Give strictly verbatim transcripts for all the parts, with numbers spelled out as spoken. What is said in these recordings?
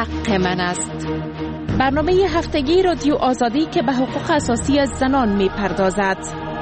حق من است. برنامه هفتگی رادیو آزادی که به حقوق اساسی زنان می پردازد.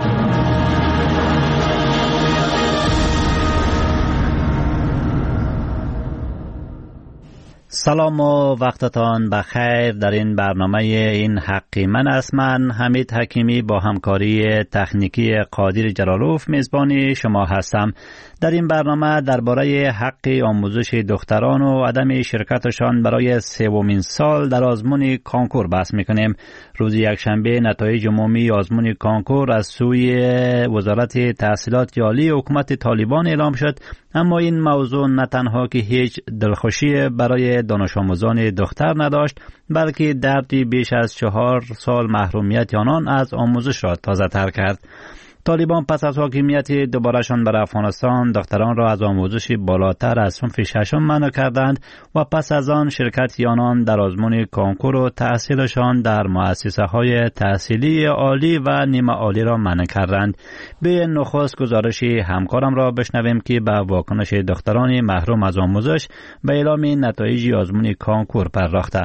سلام و وقتتان بخیر. در این برنامه این حقی من است. من حمید حکیمی با همکاری تکنیکی قادر جلالوف میزبانی شما هستم. در این برنامه درباره حق آموزش دختران و عدم شرکتشان برای سومین سال در آزمون کانکور بحث میکنیم. روز یکشنبه نتایج عمومی آزمون کانکور از سوی وزارت تحصیلات عالی حکومت طالبان اعلام شد، اما این موضوع نه تنها که هیچ دلخوشی برای دانش آموزان دختر نداشت، بلکه دردی بیش از چهار سال محرومیت آنان از آموزش را تازه تر کرد. طالبان پس از حاکمیت دوبارهشان بر افغانستان دختران را از آموزش بالاتر از صنف ششم منع کردند و پس از آن شرکت آنان در آزمون کانکور و تحصیلشان در مؤسسه های تحصیلی عالی و نیمه عالی را منع کردند. به نخست گزارش همکارم را بشنویم که به واکنش دختران محروم از آموزش به اعلام نتایج آزمون کانکور پرداخته.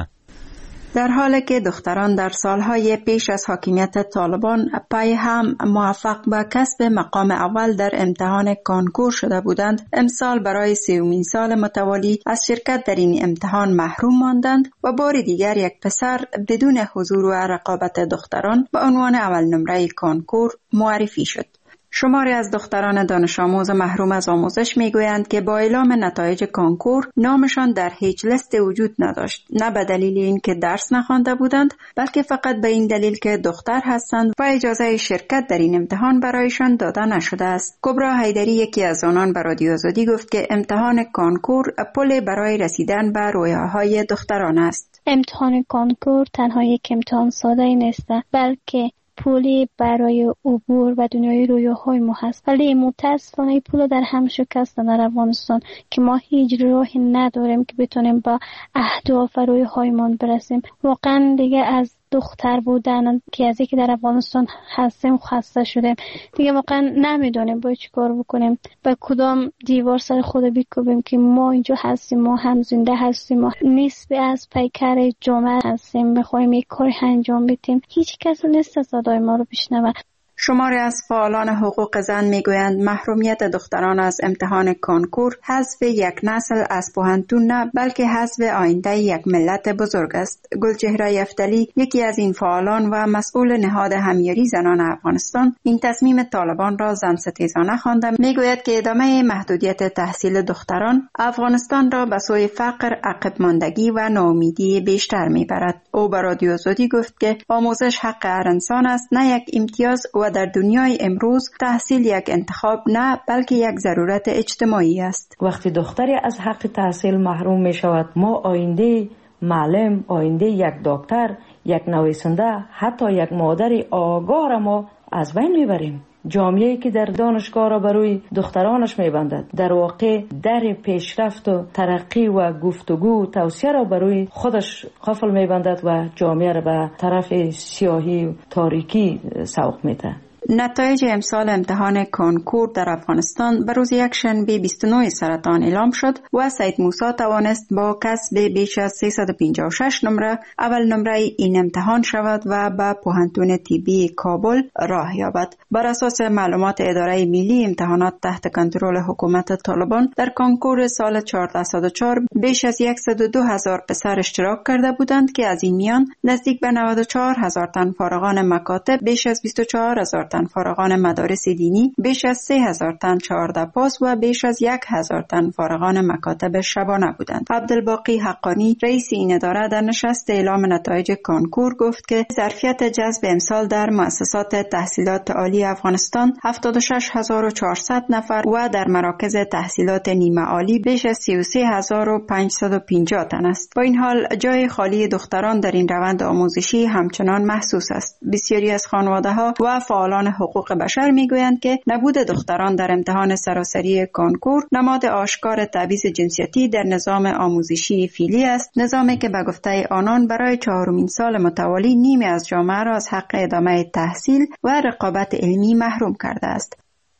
در حالی که دختران در سالهای پیش از حاکمیت طالبان پای هم موفق به کسب مقام اول در امتحان کانکور شده بودند، امسال برای سومین سال متوالی از شرکت در این امتحان محروم ماندند و بار دیگر یک پسر بدون حضور و رقابت دختران به عنوان اول نمره کانکور معرفی شد. شماری از دختران دانش آموز محروم از آموزش میگویند که با اعلام نتایج کانکور نامشان در هیچ لیست وجود نداشت، نه به دلیل اینکه درس نخوانده بودند، بلکه فقط به این دلیل که دختر هستند و اجازه شرکت در این امتحان برایشان داده نشده است. کبرا حیدری یکی از آنان به رادیو آزادی گفت که امتحان کانکور پل برای رسیدن به رویاهای دختران است. امتحان کانکور تنها یک امتحان ساده نیست، بلکه پولی برای عبور و دنیای رویاهای ما هست. ولی متاسفانه این پول در هم شکسته در افغانستان که ما هیچ راهی نداریم که بتونیم با اهداف و رویاهایمان برسیم. واقعا دیگه از دختر بودن که از اینکه در افغانستان هستیم خسته شدیم. دیگه واقعا نمیدونیم باید چی کار بکنیم، به کدام دیوار سر خود بکوبیم که ما اینجا هستیم، ما هم زنده هستیم، ما نسبی از پیکر جامعه هستیم، بخوایم یک کاری انجام بدیم. هیچ کس نیست صدای ما رو بشنوه. شماری از فعالان حقوق زن میگویند محرومیت دختران از امتحان کانکور حذف یک نسل از پوهنتون نه، بلکه حذف آینده یک ملت بزرگ است. گلچهره یفتلی یکی از این فعالان و مسئول نهاد همیاری زنان افغانستان این تصمیم طالبان را زن ستیزانه خوانده. میگوید که ادامه محدودیت تحصیل دختران افغانستان را به سوی فقر، عقب ماندگی و ناامیدی بیشتر میبرد. او به رادیو آزادی گفت که آموزش حق هر انسان است، نه یک امتیاز، و در دنیای امروز تحصیل یک انتخاب نه، بلکه یک ضرورت اجتماعی است. وقتی دختری از حق تحصیل محروم می شود، ما آینده معلم، آینده یک دکتر، یک نویسنده، حتی یک مادر آگاه را ما از بین میبریم. جامعه‌ای که در دانشگاه را بروی دخترانش میبندد، در واقع در پیشرفت و ترقی و گفتگو و توسعه را بروی خودش قفل میبندد و جامعه را به طرف سیاهی و تاریکی سوق میده. نتایج امسال امتحان کانکور در افغانستان به روز یکشنبه بیست و نه سرطان اعلام شد و سید موسی توانست با کسب بیش از سیصد و پنجاه و شش نمره اول نمره این امتحان شود و به پوهنتون طبی کابل راه یابد. بر اساس معلومات اداره ملی امتحانات تحت کنترل حکومت طالبان، در کانکور سال چهارصد و چهار بیش از صد و دو هزار پسر اشتراک کرده بودند که از این میان نزدیک به نود و چهار هزار تن فارغان مکاتب، بیش از بیست و چهار هزار تن فارغان مدارس دینی، بیش از سه هزار تن چهارده پاس و بیش از یک هزار تن فارغان مکاتب شبانه بودند. عبدالباقی حقانی رئیس این اداره در نشست اعلام نتایج کانکور گفت که ظرفیت جذب امسال در مؤسسات تحصیلات عالی افغانستان هفتاد و شش هزار و چهارصد نفر و در مراکز تحصیلات نیمه عالی بیش از سی و سه هزار و پانصد و پنجاه تن است. با این حال جای خالی دختران در این روند آموزشی همچنان محسوس است. بسیاری از خانواده‌ها و فعالان حقوق بشر میگویند که نبود دختران در امتحان سراسری کانکور نماد آشکار تبعیض جنسیتی در نظام آموزشی فعلی است، نظامی که به گفته آنان برای چهارمین سال متوالی نیمی از جامعه را از حق ادامه تحصیل و رقابت علمی محروم کرده است.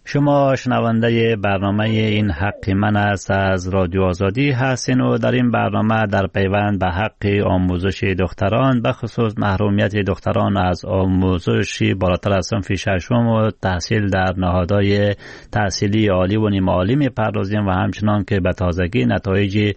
شما شنونده برنامه این حق من است از رادیو آزادی هستین و در این برنامه در پیوند به حق آموزش دختران به خصوص محرومیت دختران از آموزش بالاتر از صنف ششم و تحصیل در نهادهای تحصیلی عالی و نیمه عالی می‌پردازیم و همچنان که به تازگی نتایج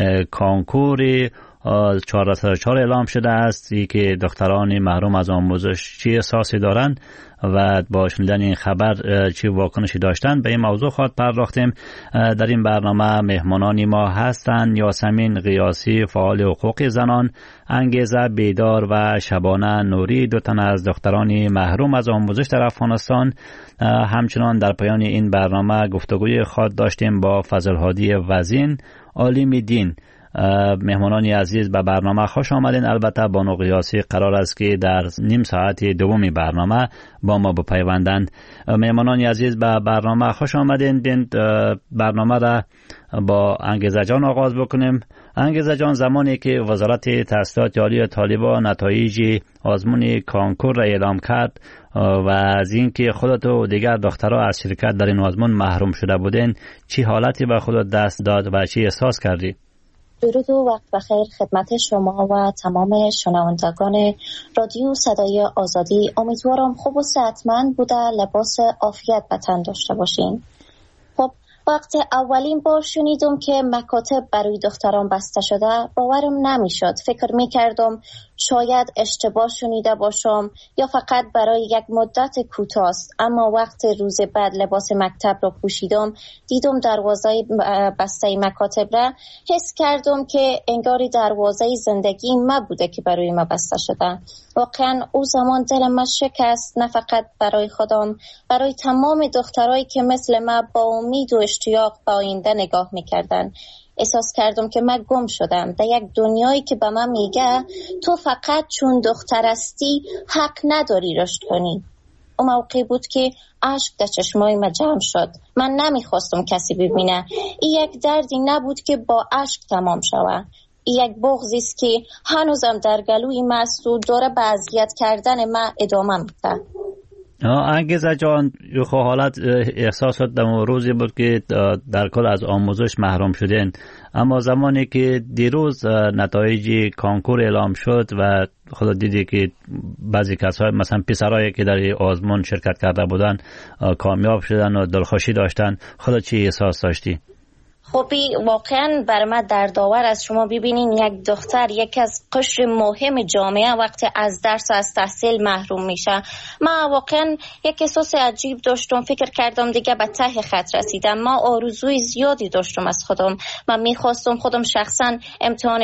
کانکور چهارصد و چهار اعلام شده است که دختران محروم از آموزش چی احساسی دارند و با شنیدن این خبر چی واکنشی داشتن به این موضوع خواهد پرداختیم. در این برنامه مهمانان ما هستند یاسمین قیاسی فعال حقوق زنان، انگیزه بیدار و شبانه نوری، دو تن از دختران محروم از آموزش در افغانستان. همچنان در پایان این برنامه گفتگوی خاص داشتیم با فضل‌هادی وزین عالم دین. مهمانانی عزیز به برنامه خوش آمدین. البته بانو قیاسی قرار است که در نیم ساعت دومی برنامه با ما بپیوندند. مهمانانی عزیز به برنامه خوش آمدین. بین برنامه را با انگیزه جان آغاز بکنیم. انگیزه جان، زمانی که وزارت تحصیلات عالی طالبان نتایج آزمون کانکور را اعلام کرد و از اینکه خودت و دیگر دخترها از شرکت در این آزمون محروم شده بودین، چی حالتی به خودت دست داد و چی احساس کردی؟ درود و وقت بخیر خدمت شما و تمام شنوندگان رادیو صدای آزادی. امیدوارم خوب و صحتمند بوده لباس عافیت به تن داشته باشین. خب وقت اولین بار شنیدم که مکاتب برای دختران بسته شده باورم نمیشد. فکر میکردم شاید اشتباه شنیده باشم یا فقط برای یک مدت کوتاه است. اما وقت روز بعد لباس مکتب را پوشیدم، دیدم دروازه بسته مکاتب را، حس کردم که انگاری دروازه زندگی ما بوده که برای ما بسته شده. واقعا او زمان دلم ما شکست، نه فقط برای خودم، برای تمام دخترایی که مثل ما با امید و اشتیاق به آینده نگاه میکردن. احساس کردم که من گم شدم در یک دنیایی که به من میگه تو فقط چون دختر هستی حق نداری رشد کنی. اون موقع بود که اشک در چشمای من جمع شد. من نمیخواستم کسی ببینه. این یک دردی نبود که با اشک تمام شود. این یک بغضی است که هنوزم در گلوی من است و داره به اذیت کردن من ادامه میده. انگیزه جان، خب حالت احساسات در روزی بود که در کل از آموزش محروم شدین، اما زمانی که دیروز نتایج کانکور اعلام شد و خود دیدی که بعضی کسای مثلا پسرایی که در آزمون شرکت کرده بودن کامیاب شدن و دلخوشی داشتن، خود چی احساس داشتی؟ خبی واقعا بر من دردآور است. شما ببینین یک دختر یکی از قشر مهم جامعه وقتی از درس و از تحصیل محروم میشه. من واقعا یک احساس عجیب داشتم. فکر کردم دیگه به ته خط رسیدم. ما آرزوی زیادی داشتم از خودم. من میخواستم خودم شخصا امتحان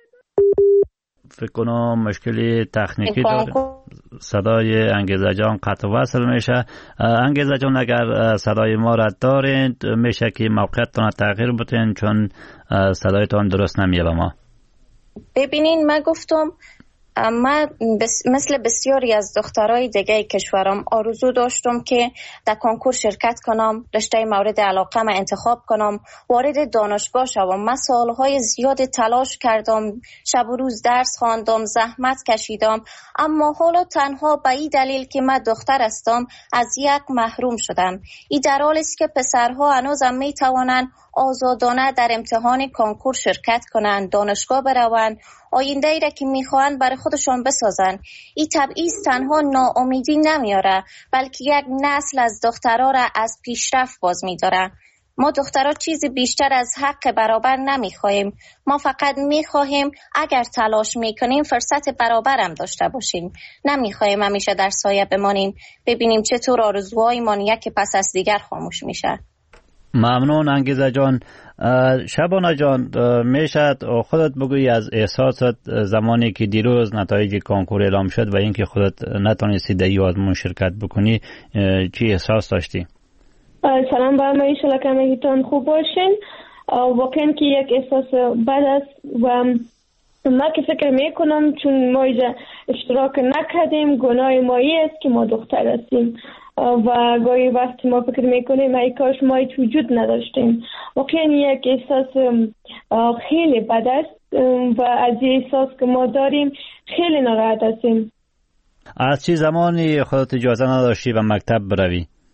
فکر کنم مشکلی تکنیکی داره. صدای انگیزه جان قطع وصل میشه. انگیزه جان اگر صدای ما را دارید میشه که موقعیتتان تغییر بدین چون صدایتان درست نمیه به ما. ببینین من گفتم من بس مثل بسیاری از دخترای دیگه کشورم آرزو داشتم که در کنکور شرکت کنم، رشته مورد علاقه ما انتخاب کنم، وارد دانشگاه شوم. من سالهای زیاد تلاش کردم، شب و روز درس خواندم، زحمت کشیدم، اما حالا تنها به این دلیل که من دختر هستم از یک محروم شدم. این در حالی است که پسرها هنوزم می توانند آزادانه در امتحان کنکور شرکت کنند، دانشگاه بروند، آینده ای را که میخواهند برای خودشان بسازند. این تبعیض تنها ناامیدی نمیاره بلکه یک نسل از دخترها را از پیشرفت باز میداره. ما دخترها چیزی بیشتر از حق برابر نمیخواهیم. ما فقط میخواهیم اگر تلاش میکنیم فرصت برابر هم داشته باشیم. نمیخواهیم همیشه در سایه بمانیم، ببینیم چطور آرزوهایمان یک پس از دیگر خاموش میشه. ممنون انگیزه جان. شبانه جان، میشه خودت بگویی از احساسات زمانی که دیروز نتایج کانکور اعلام شد و اینکه خودت نتونستی در این آزمون شرکت بکنی چی احساس داشتی؟ سلام با همه، ایشالا که همگیتان خوب باشین. واقعا که یک احساس بد است و من که فکر میکنم چون ما اینجا اشتراک نکردیم گناه مایی است که ما دختر هستیم و گاهی وقت ما فکر میکنیم ای کاش ما هیچ وجود نداشتیم. واقعا یک احساس خیلی بد است و از این احساس که ما داریم خیلی ناراحت هستیم. از چه زمانی خودت اجازه نداشتی و مکتب بروی؟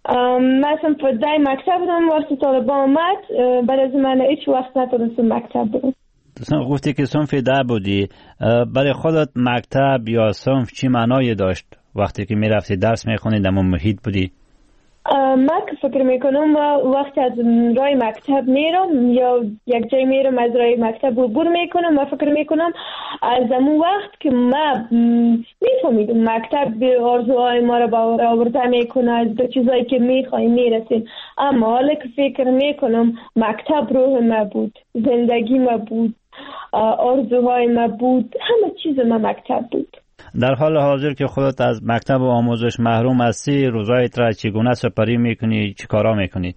مثلا فدای مکتب بودم وقتی طالبان آمد بعد از من هیچ وقت نتونستم مکتب برم. گفتی که صنف ده بودی، برای خودت مکتب یا صنف چی معنایی داشت وقتی که میرفتی درس میخونی در محیط بودی؟ من که فکر میکنم وقتی از رای مکتب میرم یا یک جای میرم از رای مکتب عبور میکنم، من فکر میکنم از اون وقت که من میفهمیدم مکتب به آرزوهای ما را برآورده میکنه، از به چیزایی که میخوایم میرسیم. اما حالا که فکر میکنم مکتب روح ما بود، زندگی ما بود، آرزوهای ما بود، همه چیز ما مکتب بود. در حال حاضر که خودت از مکتب و آموزش محروم هستی، روزایت را چگونه سپری میکنی، چی کارا میکنی؟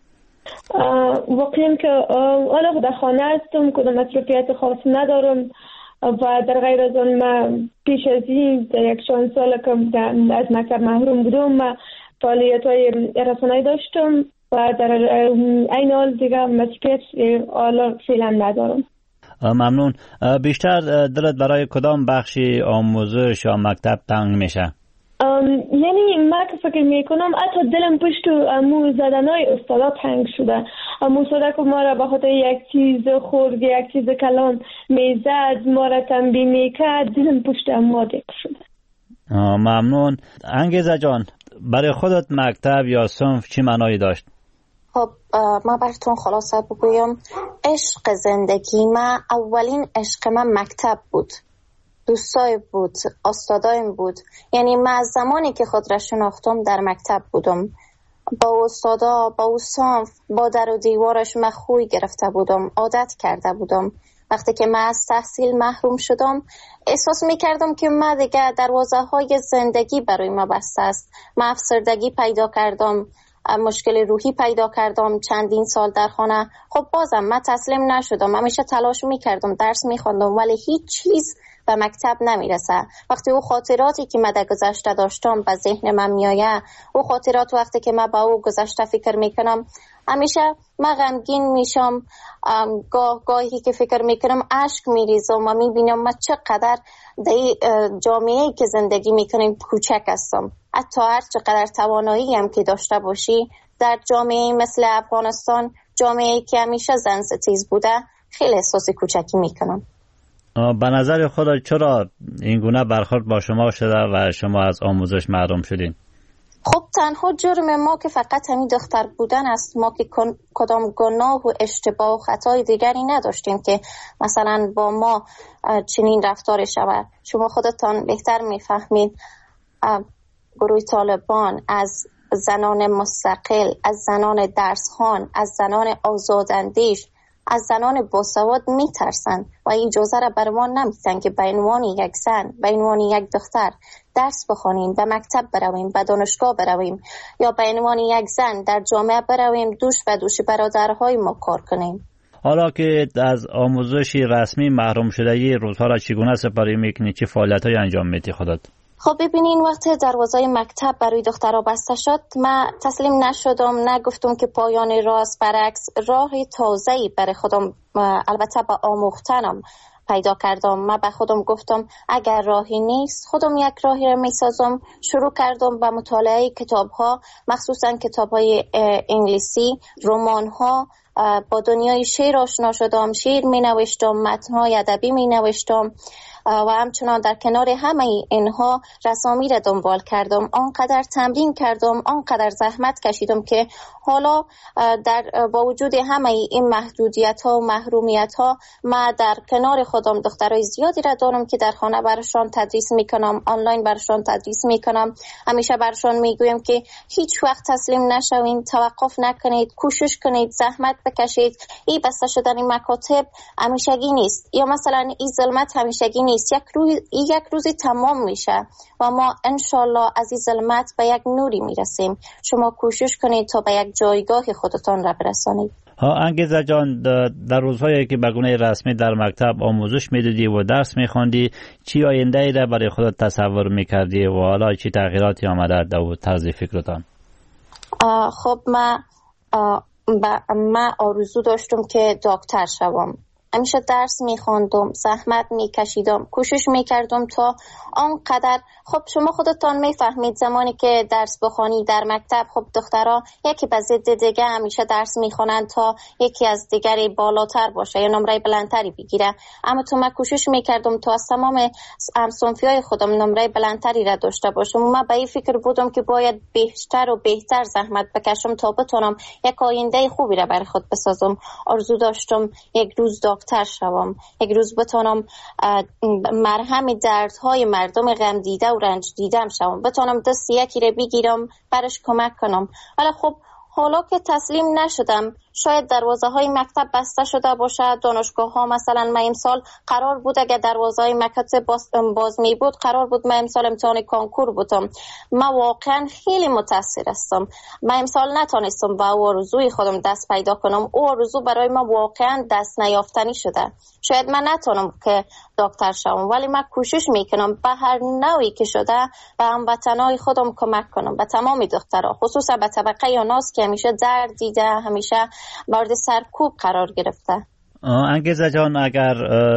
واقعا که حالا در خانه هستم، کدام مصروفیت خاصی ندارم و در غیر از آن من پیش از این در یک چند سال که از مکتب محروم بودم من فعالیت های رسانه‌ای داشتم و در این حال دیگه مصروفیت حالا فعلا ندارم. ممنون. بیشتر دلت برای کدام بخشی آموزش یا مکتب تنگ میشه؟ یعنی من که فکر میکنم حتی دلم پشت امو زدنهای استادا تنگ شده. امو استادا که ما را به خاطر یک چیز خورد، یک چیز کلان میزد، ما را تنبیه میکرد، دلم پشت امو دیگ شده. ممنون. انگیزه جان، برای خودت مکتب یا صنف چی معنایی داشت؟ خب ما براتون خلاصه بگویم، عشق زندگی من، اولین عشق من مکتب بود، دوستای بود، استادایم بود. یعنی من از زمانی که خود را شناختم در مکتب بودم، با استادا، با صنف، با در و دیوارش من خوی گرفته بودم، عادت کرده بودم. وقتی که من از تحصیل محروم شدم احساس میکردم که من دیگه دروازه های زندگی برای من بسته است. من افسردگی پیدا کردم، مشکل روحی پیدا کردم، چندین سال در خانه. خب بازم من تسلیم نشدم، همیشه تلاش میکردم، درس میخوندم، ولی هیچ چیز به مکتب نمیرسه. وقتی او خاطراتی که من در گذشته داشتم به ذهن من میآید، او خاطرات وقتی که من با او گذشته فکر میکنم، همیشه من غمگین میشم. گاه گاهی که فکر میکنم اشک میریزم و میبینم من چقدر در جامعه‌ای که زندگی میکنیم کوچک هستم. حتی هر چقدر توانایی هم که داشته باشی در جامعه مثل افغانستان، جامعه‌ای که همیشه زن ستیز بوده، خیلی احساس کوچکی میکنم. به نظر خودت چرا این گونه برخورد با شما شده و شما از آموزش محروم شدین؟ خب تنها جرم ما که فقط همین دختر بودن است. ما که کدام گناه و اشتباه و خطای دیگری نداشتیم که مثلا با ما چنین رفتار شود. شما خودتان بهتر میفهمید گروه طالبان از زنان مستقل، از زنان درسخوان، از زنان آزاداندیش، از زنان باسواد میترسن و این اجازه را بر ما نمیدن که به عنوان یک زن، به عنوان یک دختر درس بخونیم، به مکتب برویم، به دانشگاه برویم، یا به عنوان یک زن در جامعه برویم دوش و دوش برادرهای ما کار کنیم. حالا که از آموزش رسمی محروم شده ای روزها را چگونه سپری میکنی؟ چه فعالیت‌هایی انجام میدی خودت؟ خب ببینین، وقتی دروازه مکتب برای دخترها بسته شد من تسلیم نشدم، نگفتم که پایان راه است. برعکس راه تازه‌ای برای خودم، البته با آموختنم پیدا کردم. من به خودم گفتم اگر راهی نیست خودم یک راهی را میسازم. شروع کردم به مطالعه کتاب‌ها، مخصوصا کتاب‌های انگلیسی، رمان‌ها. با دنیای شعر آشنا شدم، شعر می نوشتم، متن‌های ادبی می نوشتم و همچنان در کنار همه اینها رسامی را دنبال کردم. آنقدر تمرین کردم، آنقدر زحمت کشیدم که حالا در با وجود همه این محدودیت ها و محرومیت ها من در کنار خودم دخترای زیادی را دارم که در خانه برشان تدریس میکنم، آنلاین برشان تدریس میکنم. همیشه برشان میگویم که هیچ وقت تسلیم نشوین، توقف نکنید، کوشش کنید، زحمت بکشید. این بسته شدن این مکاتب همیشگی نیست، یا مثلا این ظلمت همیشگی نیست. یک روز یک روزی تمام میشه و ما انشالله از این ظلمت به یک نوری میرسیم. شما کوشش کنید تا به یک جایگاه خودتان را برسانید. ها انگیزه جان، در روزهایی که به گونه رسمی در مکتب آموزش میدادی و درس میخوندی، چی آینده‌ای را برای خودت تصور میکردی و حالا چی تغییراتی آمده در طرز فکرتان؟ خب من من آرزو داشتم که دکتر شوم. همیشه درس میخواندم، زحمت میکشیدم، کوشش میکردم تا آنقدر. خب شما خودتان میفهمید زمانی که درس بخوانی در مکتب، خب دخترها یکی به ضد دیگه همیشه درس میخوانند تا یکی از دیگری بالاتر باشه یا نمره بلندتری بگیره. اما تو من کوشش میکردم تا از تمام همصنفیای خودم نمره بلندتری را داشته باشم. من به این فکر بودم که باید بیشتر و بهتر زحمت بکشم تا بتونم یک آینده خوبی را برای خود بسازم. آرزو داشتم یک روز دکتر شوم، یک روز بتونم مرهم دردهای مردم غم دیده و رنج دیدم شوم، بتونم دست یکی را بگیرم برش کمک کنم. ولی خب حالا که تسلیم نشدم، شاید دروازه های مکتب بسته شده باشه، دانشگاه ها مثلا من امسال قرار بود اگه دروازه های مکتب باز, باز می بود قرار بود من امسال امتحان کنکور بودم. من واقعا خیلی متاثر هستم. من امسال نتونستم با آرزوی خودم دست پیدا کنم. او آرزو برای من واقعا دست نیافتنی شده. شاید من نتونم که دکتر شوم، ولی من کوشش میکنم به هر نوعی که شده به هموطنای خودم کمک کنم، به تمام دخترها، خصوصا به طبقه یاناس که همیشه درد دیده، همیشه مورد سرکوب قرار گرفته. انگیزه جان، اگر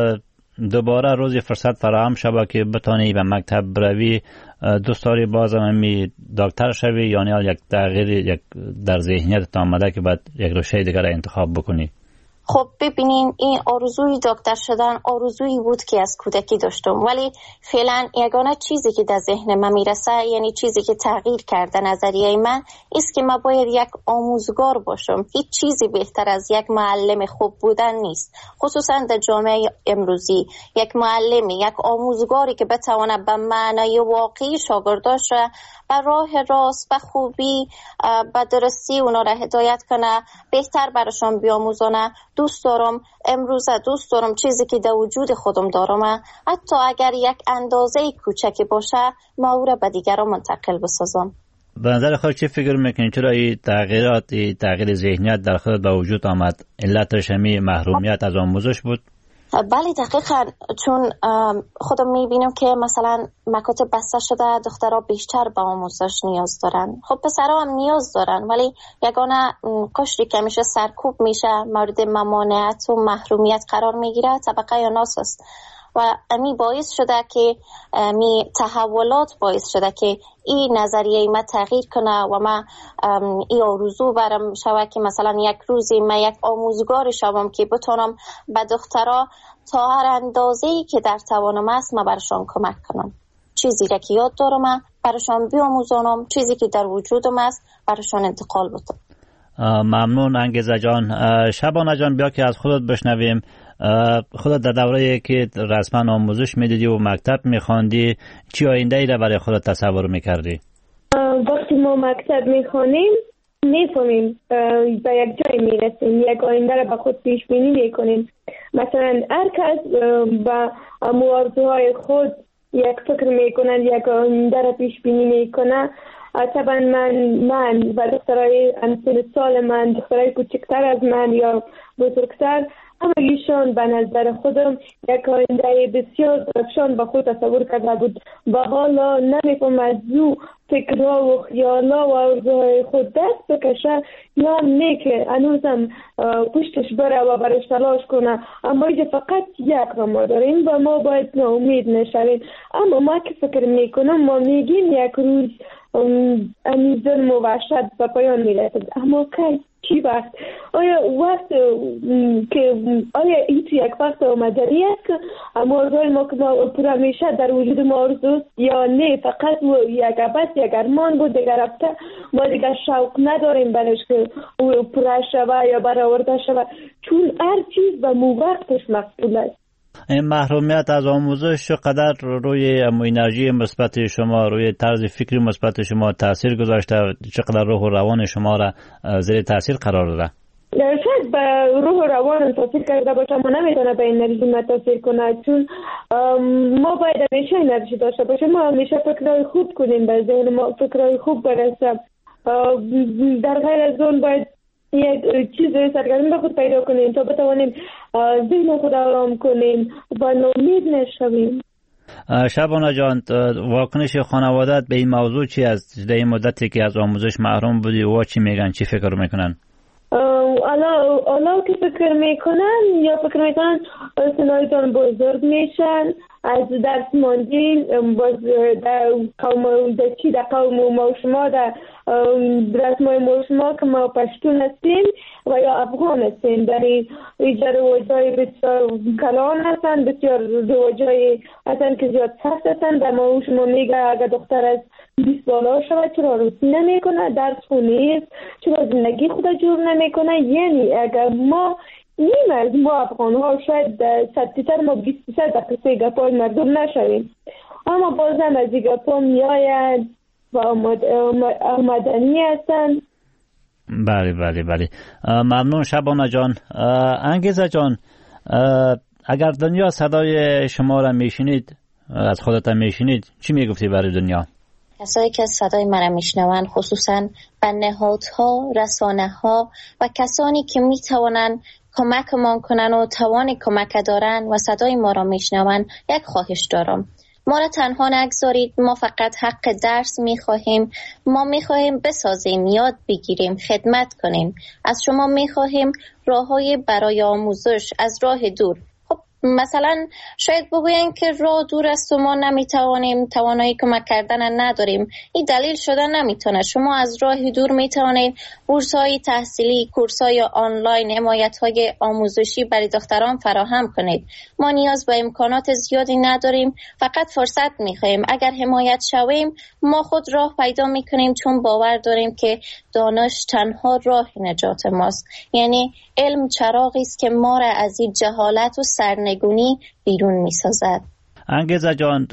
دوباره روزی فرصت فراهم شود که بتانی به مکتب بروی، دوست داری بازم همی دکتر شوی یا یک تغییر یک در ذهنیت آمده که بعد یک رشته دیگر انتخاب بکنی؟ خب ببینین، این آرزوی دکتر شدن آرزویی بود که از کودکی داشتم، ولی فعلا یگانه چیزی که در ذهن من میرسه، یعنی چیزی که تغییر کرده نظریه من، است که من باید یک آموزگار باشم. هیچ چیزی بهتر از یک معلم خوب بودن نیست، خصوصا در جامعه امروزی. یک معلم، یک آموزگاری که بتونه به معنای واقعی شاگرداش را به راه راست، به خوبی، به درستی اونا را هدایت کنه، بهتر براشون بیاموزونه. دوست دارم امروزه دوست دارم چیزی که در وجود خودم دارم، حتی اگر یک اندازه کوچکی باشه، ما او را به دیگران منتقل بسازم. به نظر خود چه فکر میکنید؟ چرا این تغییرات، این تغییر ذهنیت در خود به وجود آمد؟ علتش همین محرومیت از آموزش بود؟ بله دقیقاً، چون خودم میبینم که مثلا مکاتب بسته شده، دخترها بیشتر به آموزش نیاز دارن. خب پسرها هم نیاز دارن، ولی یگانه قشری که میشه سرکوب میشه، مورد ممانعت و محرومیت قرار میگیره، طبقه یاناس است. و امی باعث شده که می تحولات باعث شده که این نظریه ما تغییر کنه و ما این آرزو برم شوه که مثلا یک روزی من یک آموزگار شوم که بتونم به دخترها تا هر اندازه‌ای که در توانم است ما برشان کمک کنم. چیزی را که یاد دارم برشان بیاموزانم، چیزی که در وجودم است برشان انتقال بدم. ممنون انگیزه جان. شبانه جان، بیا که از خودت بشنویم. خودت در دوره‌ای که رسما آموزش میدیدی و مکتب میخواندی، چی آینده‌ای را برای خودت تصور میکردی؟ وقتی ما مکتب میخوانیم میفهمیم به یک جای میرسیم، یک آینده را به خود پیش بینی میکنیم. مثلا هر کس به آرزوهای خود یک فکر میکنن، یک آینده را پیش بینی میکنه. طبعا من من و دخترای امثال سال من، دخترای کوچکتر از من یا بزرگتر، همه ایشان به نظر خودم یک آینده بسیار درخشان به خود تصور کرده بود و حالا نمیفهم از او فکرها و خیالها و آرزوهای خود دست بکشه یا نه که هنوزم پشتش بره و برش تلاش کنه. اما اینجا فقط یک را ما داریم و ما باید ناامید نشویم. اما ما که فکر میکنم ما میگیم یک روز این ظلم و وحشت به پایان میرسد، اما کی؟ چی وقت؟ آیا وقت که آیا این یک وقت آمدنی است که آرزوهای ما که ما پورا میشه در وجود ما آرزوست یا نه فقط یک عبث، یک ارمان بود دیگر رفته، ما دیگر شوق نداریم برش که پورا شوه یا برآورده شوه، چون هر چیز به مو وقتش مسئول است. این محرومیت از آموزش چقدر روی انرژی مثبت شما، روی طرز فکری مثبت شما تاثیر گذاشته؟ چقدر روح و روان شما را زیر تاثیر قرار داده؟ شاید به روح و روان تاثیر کرده باشه، ما نمیتونه به انرژی ما تاثیر کنه، چون ما باید همیشه انرژی داشته باشیم، ما همیشه فکرهای خوب کنیم، به ذهن ما فکرهای خوب برسه. در غیر از اون باید یک چیز سرگرمی به خود پیدا کنیم تا بتوانیم ذهن خود آرام کنیم و ناامید نشویم. شبانه جان، واکنش خانوادت به این موضوع چی است؟ در این مدتی که از آموزش محروم بودی و چی میگن، چی فکر میکنن؟ حالا حالا که فکر میکنن یا فکر میکنن سنایتان بزرگ میشن از درس ماندین باز در قوم در چی در قوم ما شما در رسمای ما شما که ما پشتون هستیم و یا افغان هستیم در اینجا رواجای بسیار کلان هستن بسیار رواجای هستن که زیاد سخت هستن در ما شما میگه اگر دختر از بیست بالا شود چرا روسی نمیکنه درس خونی است چرا زندگی خود جور نمیکنه یعنی اگر ما نیم از ما افغان ها شاید صد تر ما بیست صد دقیقه گپای مردم نشویم اما بازم از این گپا میاید و آمدنی هستن. بله بله بله ممنون شبانه جان. انگیزه جان اگر دنیا صدای شما را میشنید از خودت میشنید چی میگفتی برای دنیا؟ کسایی که صدای مرا میشنوند خصوصا به نهادها، رسانه ها و کسانی که میتوانند کمکمان کنن و توان کمک دارن و صدای ما را میشنوند یک خواهش دارم ما را تنها نگذارید. ما فقط حق درس میخواهیم، ما میخواهیم بسازیم، یاد بگیریم، خدمت کنیم. از شما میخواهیم راههای برای آموزش از راه دور. مثلا شاید بگوین که راه دور است و ما نمیتوانیم توانایی کمک کردن نداریم. این دلیل شده نمیتونه. شما از راه دور میتوانید بورس‌های تحصیلی، کورس‌های آنلاین، حمایت‌های آموزشی برای دختران فراهم کنید. ما نیاز به امکانات زیادی نداریم، فقط فرصت میخواهیم. اگر حمایت شویم ما خود راه پیدا میکنیم چون باور داریم که دانش تنها راه نجات ماست. یعنی علم چراغی است که ما را از این جهالت و سرنگونی بیرون می‌سازد. انگیزه جان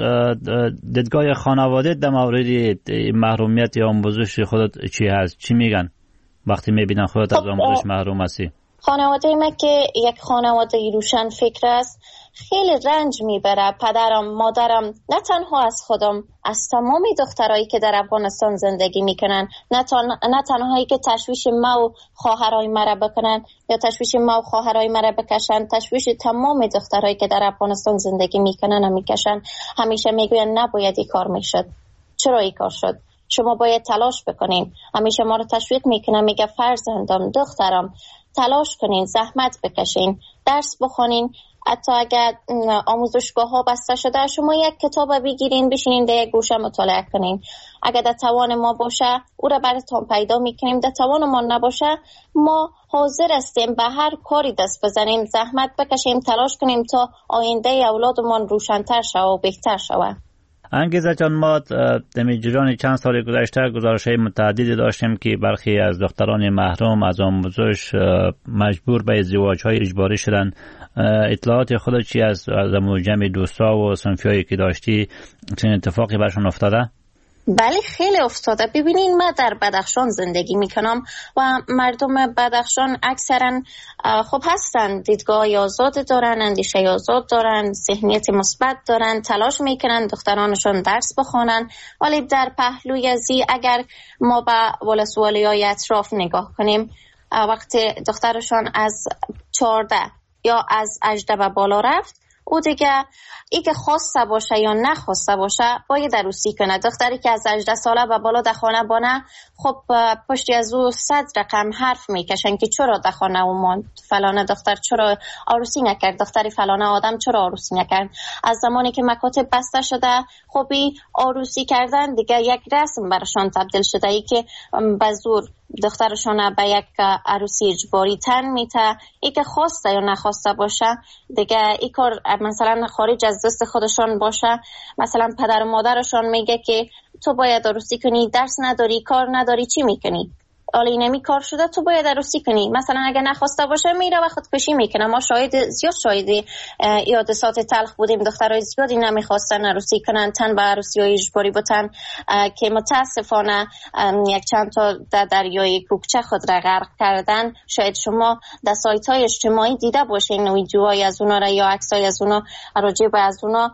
دیدگاه خانواده در مورد محرومیت یا آموزش خودت چی هست؟ چی میگن وقتی میبینن خودت از آموزش محروم هستی؟ خانواده ما که یک خانواده روشن فکر است خیلی رنج میبره. پدرم، مادرم، نه تنها از خودم، از تمام دخترایی که در افغانستان زندگی میکنن، نه, تن... نه تنهایی که تشویش ما و خواهرای مرا بکنن یا تشویش ما و خواهرای مرا بکشن، تشویش تمام دخترایی که در افغانستان زندگی میکنن هم میکشن. همیشه میگوین نباید این کار میشد. چرا این کار شد؟ شما باید تلاش بکنین. همیشه ما رو تشویق میکنن، میگه فرزندم، دخترم، تلاش کنین، زحمت بکشین، درس بخونین. حتی اگر آموزشگاه ها بسته شده شما یک کتاب بگیرین بشینین در یک گوشه مطالعه کنین. اگر در توان ما باشه او را براتون پیدا میکنیم، در توان ما نباشه ما حاضر هستیم به هر کاری دست بزنیم، زحمت بکشیم، تلاش کنیم تا آینده اولادمان روشن‌تر شود و بهتر شود. انگیزه جان ما در جریان چند سال گذشته گزارش‌های متعددی داشتیم که برخی از دختران محروم از آموزش مجبور به ازدواج‌های اجباری شدن. اطلاعات خودت چی از جمع دوستا و صنفیایی که داشتی چنین اتفاقی برشون افتاده؟ بله خیلی افتاده. ببینین من در بدخشان زندگی میکنم و مردم بدخشان اکثرا خب هستن، دیدگاه آزاد دارن، اندیشه آزاد دارن، ذهنیت مثبت دارن، تلاش میکنن دخترانشون درس بخونن. ولی در پهلوی ازی اگر ما به ولسوالیای اطراف نگاه کنیم وقتی دخترشون از چهارده یا از هجده به بالا رفت او دیگه ای که خواسته باشه یا نخواسته باشه باید عروسی کنه. دختری که از هجده ساله به بالا در خانه بانه خب پشتی از او صد رقم حرف میکشن که چرا در خانه و ماند، فلانه دختر چرا عروسی نکرد، دختری فلانه آدم چرا عروسی نکرد. از زمانی که مکاتب بسته شده خب این عروسی کردن دیگه یک رسم برشان تبدیل شده، ای که به زور دخترشون به یک عروسی اجباری تن میته. ای که خواسته یا نخواسته باشه دیگه ای کار مثلا خارج از دست خودشون باشه. مثلا پدر و مادرشون میگه که تو باید عروسی کنی، درس نداری، کار نداری، چی میکنی؟ حالا اینمی کار شده تو باید عروسی کنی. مثلا اگه نخواسته باشه میره و خودکشی میکنه. ما شاهد زیاد شاهد حادثات تلخ بودیم، دخترای زیادی نمیخواستن عروسی کنن، تن به عروسی های اجباری بودن که متاسفانه یک چند تا در دریای کوکچه خود را غرق کردن. شاید شما در سایت های اجتماعی دیده باشین ویدیوهای از اونا را یا عکسای از اونا، راجع به از اونا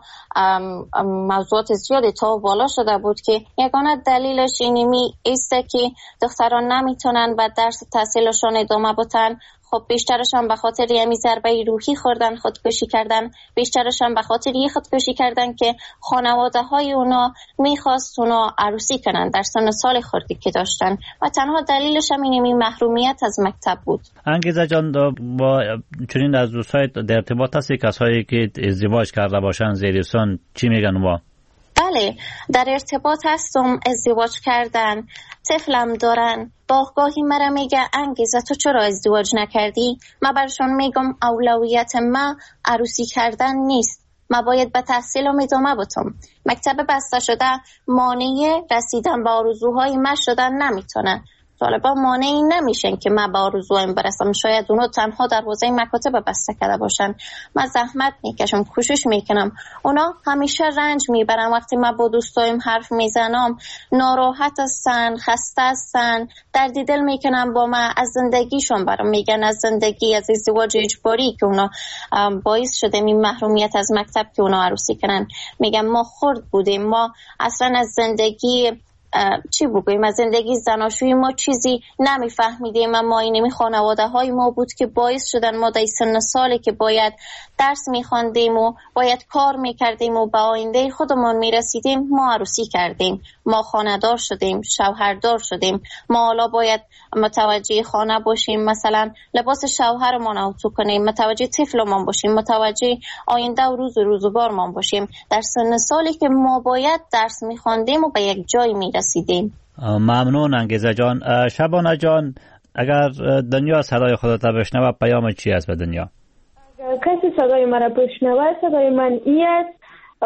موضوعات زیادی تا بالا شده بود که یگانه دلیلش اینمی است که دختران میتونن بعد درس تحصیلشون ادامه بدن. خب بیشترشان به خاطر یمی ضربه روحی خوردن خودکشی کردن، بیشترشان به خاطر یه خودکشی کردن که خانواده های اونا میخواست اونا عروسی کنن در سن سال خردی که داشتن و تنها دلیلش هم این محرومیت از مکتب بود. انگیزه جان، با چنین از دوستای در ارتباط هستی کسایی که ازدواج کرده باشن زیر سن، چی میگن با؟ بله، در ارتباط هستم، ازدواج کردن، طفلم دارن. باگاهی مرا میگه انگیزه تو چرا ازدواج نکردی؟ من برشون میگم اولویت ما عروسی کردن نیست، ما باید به تحصیلم ادامه بدم. مکتب بسته شده مانع رسیدن به آرزوهای من شدن نمیتونه. طالبا مانعی نمیشن که من به آرزوام برسم. شاید اونا تنها دروازه مکاتب بسته کرده باشن. من زحمت میکشم، کوشش میکنم. اونا همیشه رنج میبرن. وقتی من با دوستایم حرف میزنم ناراحت هستن، خسته هستن، دردی دل میکنم با من، از زندگیشون برام میگن، از زندگی، از ازدواج اجباری که اونا باعث شده این محرومیت از مکتب که اونا عروسی کنن. میگم ما خرد بودیم، ما اصلا از زندگی چی بگوییم، از زندگی زناشویی ما چیزی نمیفهمیدیم. اما اینمی خانواده های ما بود که باعث شدن ما در سن سالی که باید درس میخواندیم و باید کار میکردیم و به آینده خودمون میرسیدیم ما عروسی کردیم، ما خانه‌دار شدیم، شوهردار شدیم. ما حالا باید متوجه خانه باشیم، مثلا لباس شوهرمون اوتو کنیم، متوجه طفلمون باشیم، متوجه آینده و روز و روزگارمون باشیم در سن سالی که ما باید درس میخواندیم و به یک جای میرسیدیم. ممنون انگیزه جان. شبانه جان، اگر دنیا صدای خودت بشنوه پیام چی است به دنیا؟ کسی صدای مرا بشنوه، صدای من این است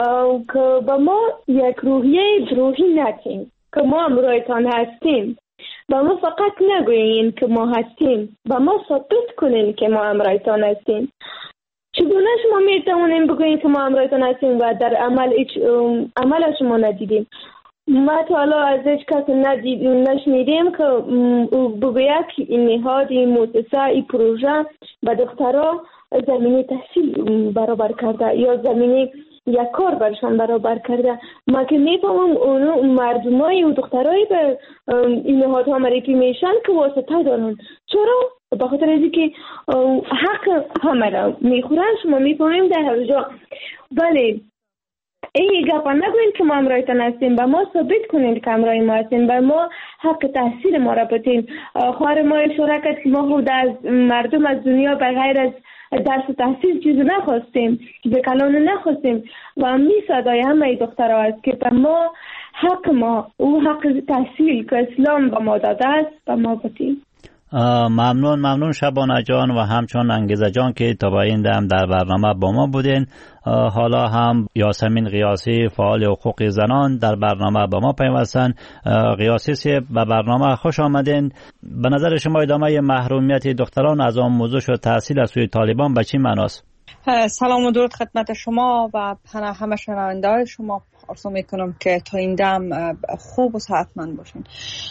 که با ما یک روحیه روحی نکنیم که ما امرویتان هستیم. با ما فقط نگوییم که ما هستیم، با ما ثابت کنیم که ما امرویتان هستیم. چگونه شما میتونیم بگوییم که ما امرویتان هستیم و در عمل عمل شما ندیدیم؟ ما تا حالا از هیچ کس نشنیدیم که بگوید که این نهاد، این مؤسسه، این پروژه به دخترها زمینه تحصیل برابر کرده یا زمینه یک کار برشان برابر کرده. ما که میفهمم اونو مردمای و دخترای به این نهادها معرفی میشن که واسطه دارن. چرا؟ به خاطر اینکه حق همه را میخورن. شما میفهمیم در هر جا. بله، این گپا نگوین که ما امرایتان هستیم، با ما ثابت کنین که امرای ما هستیم، با ما حق تحصیل ما را بتین. خواهر ما اشاره کرد که ما خود از مردم از دنیا بغیر از درس تحصیل چیزی نخواستیم، به کلان نخواستیم و می صدای همه دخترها است که با ما حق ما او حق تحصیل که اسلام با ما داده است با ما بتین. ممنون ممنون شبانه جان و همچون انگیزه جان که تا با این دم در برنامه با ما بودین. حالا هم یاسمین قیاسی فعال حقوق زنان در برنامه با ما پیوستن. قیاسی سی به برنامه خوش آمدین. به نظر شما ادامه محرومیت دختران از آموزش و تحصیل از سوی طالبان به چی معناست؟ سلام و درود خدمت شما و همه شنونده‌های شما. آرزو میکنم که تا این دم خوب و صحتمند باشین.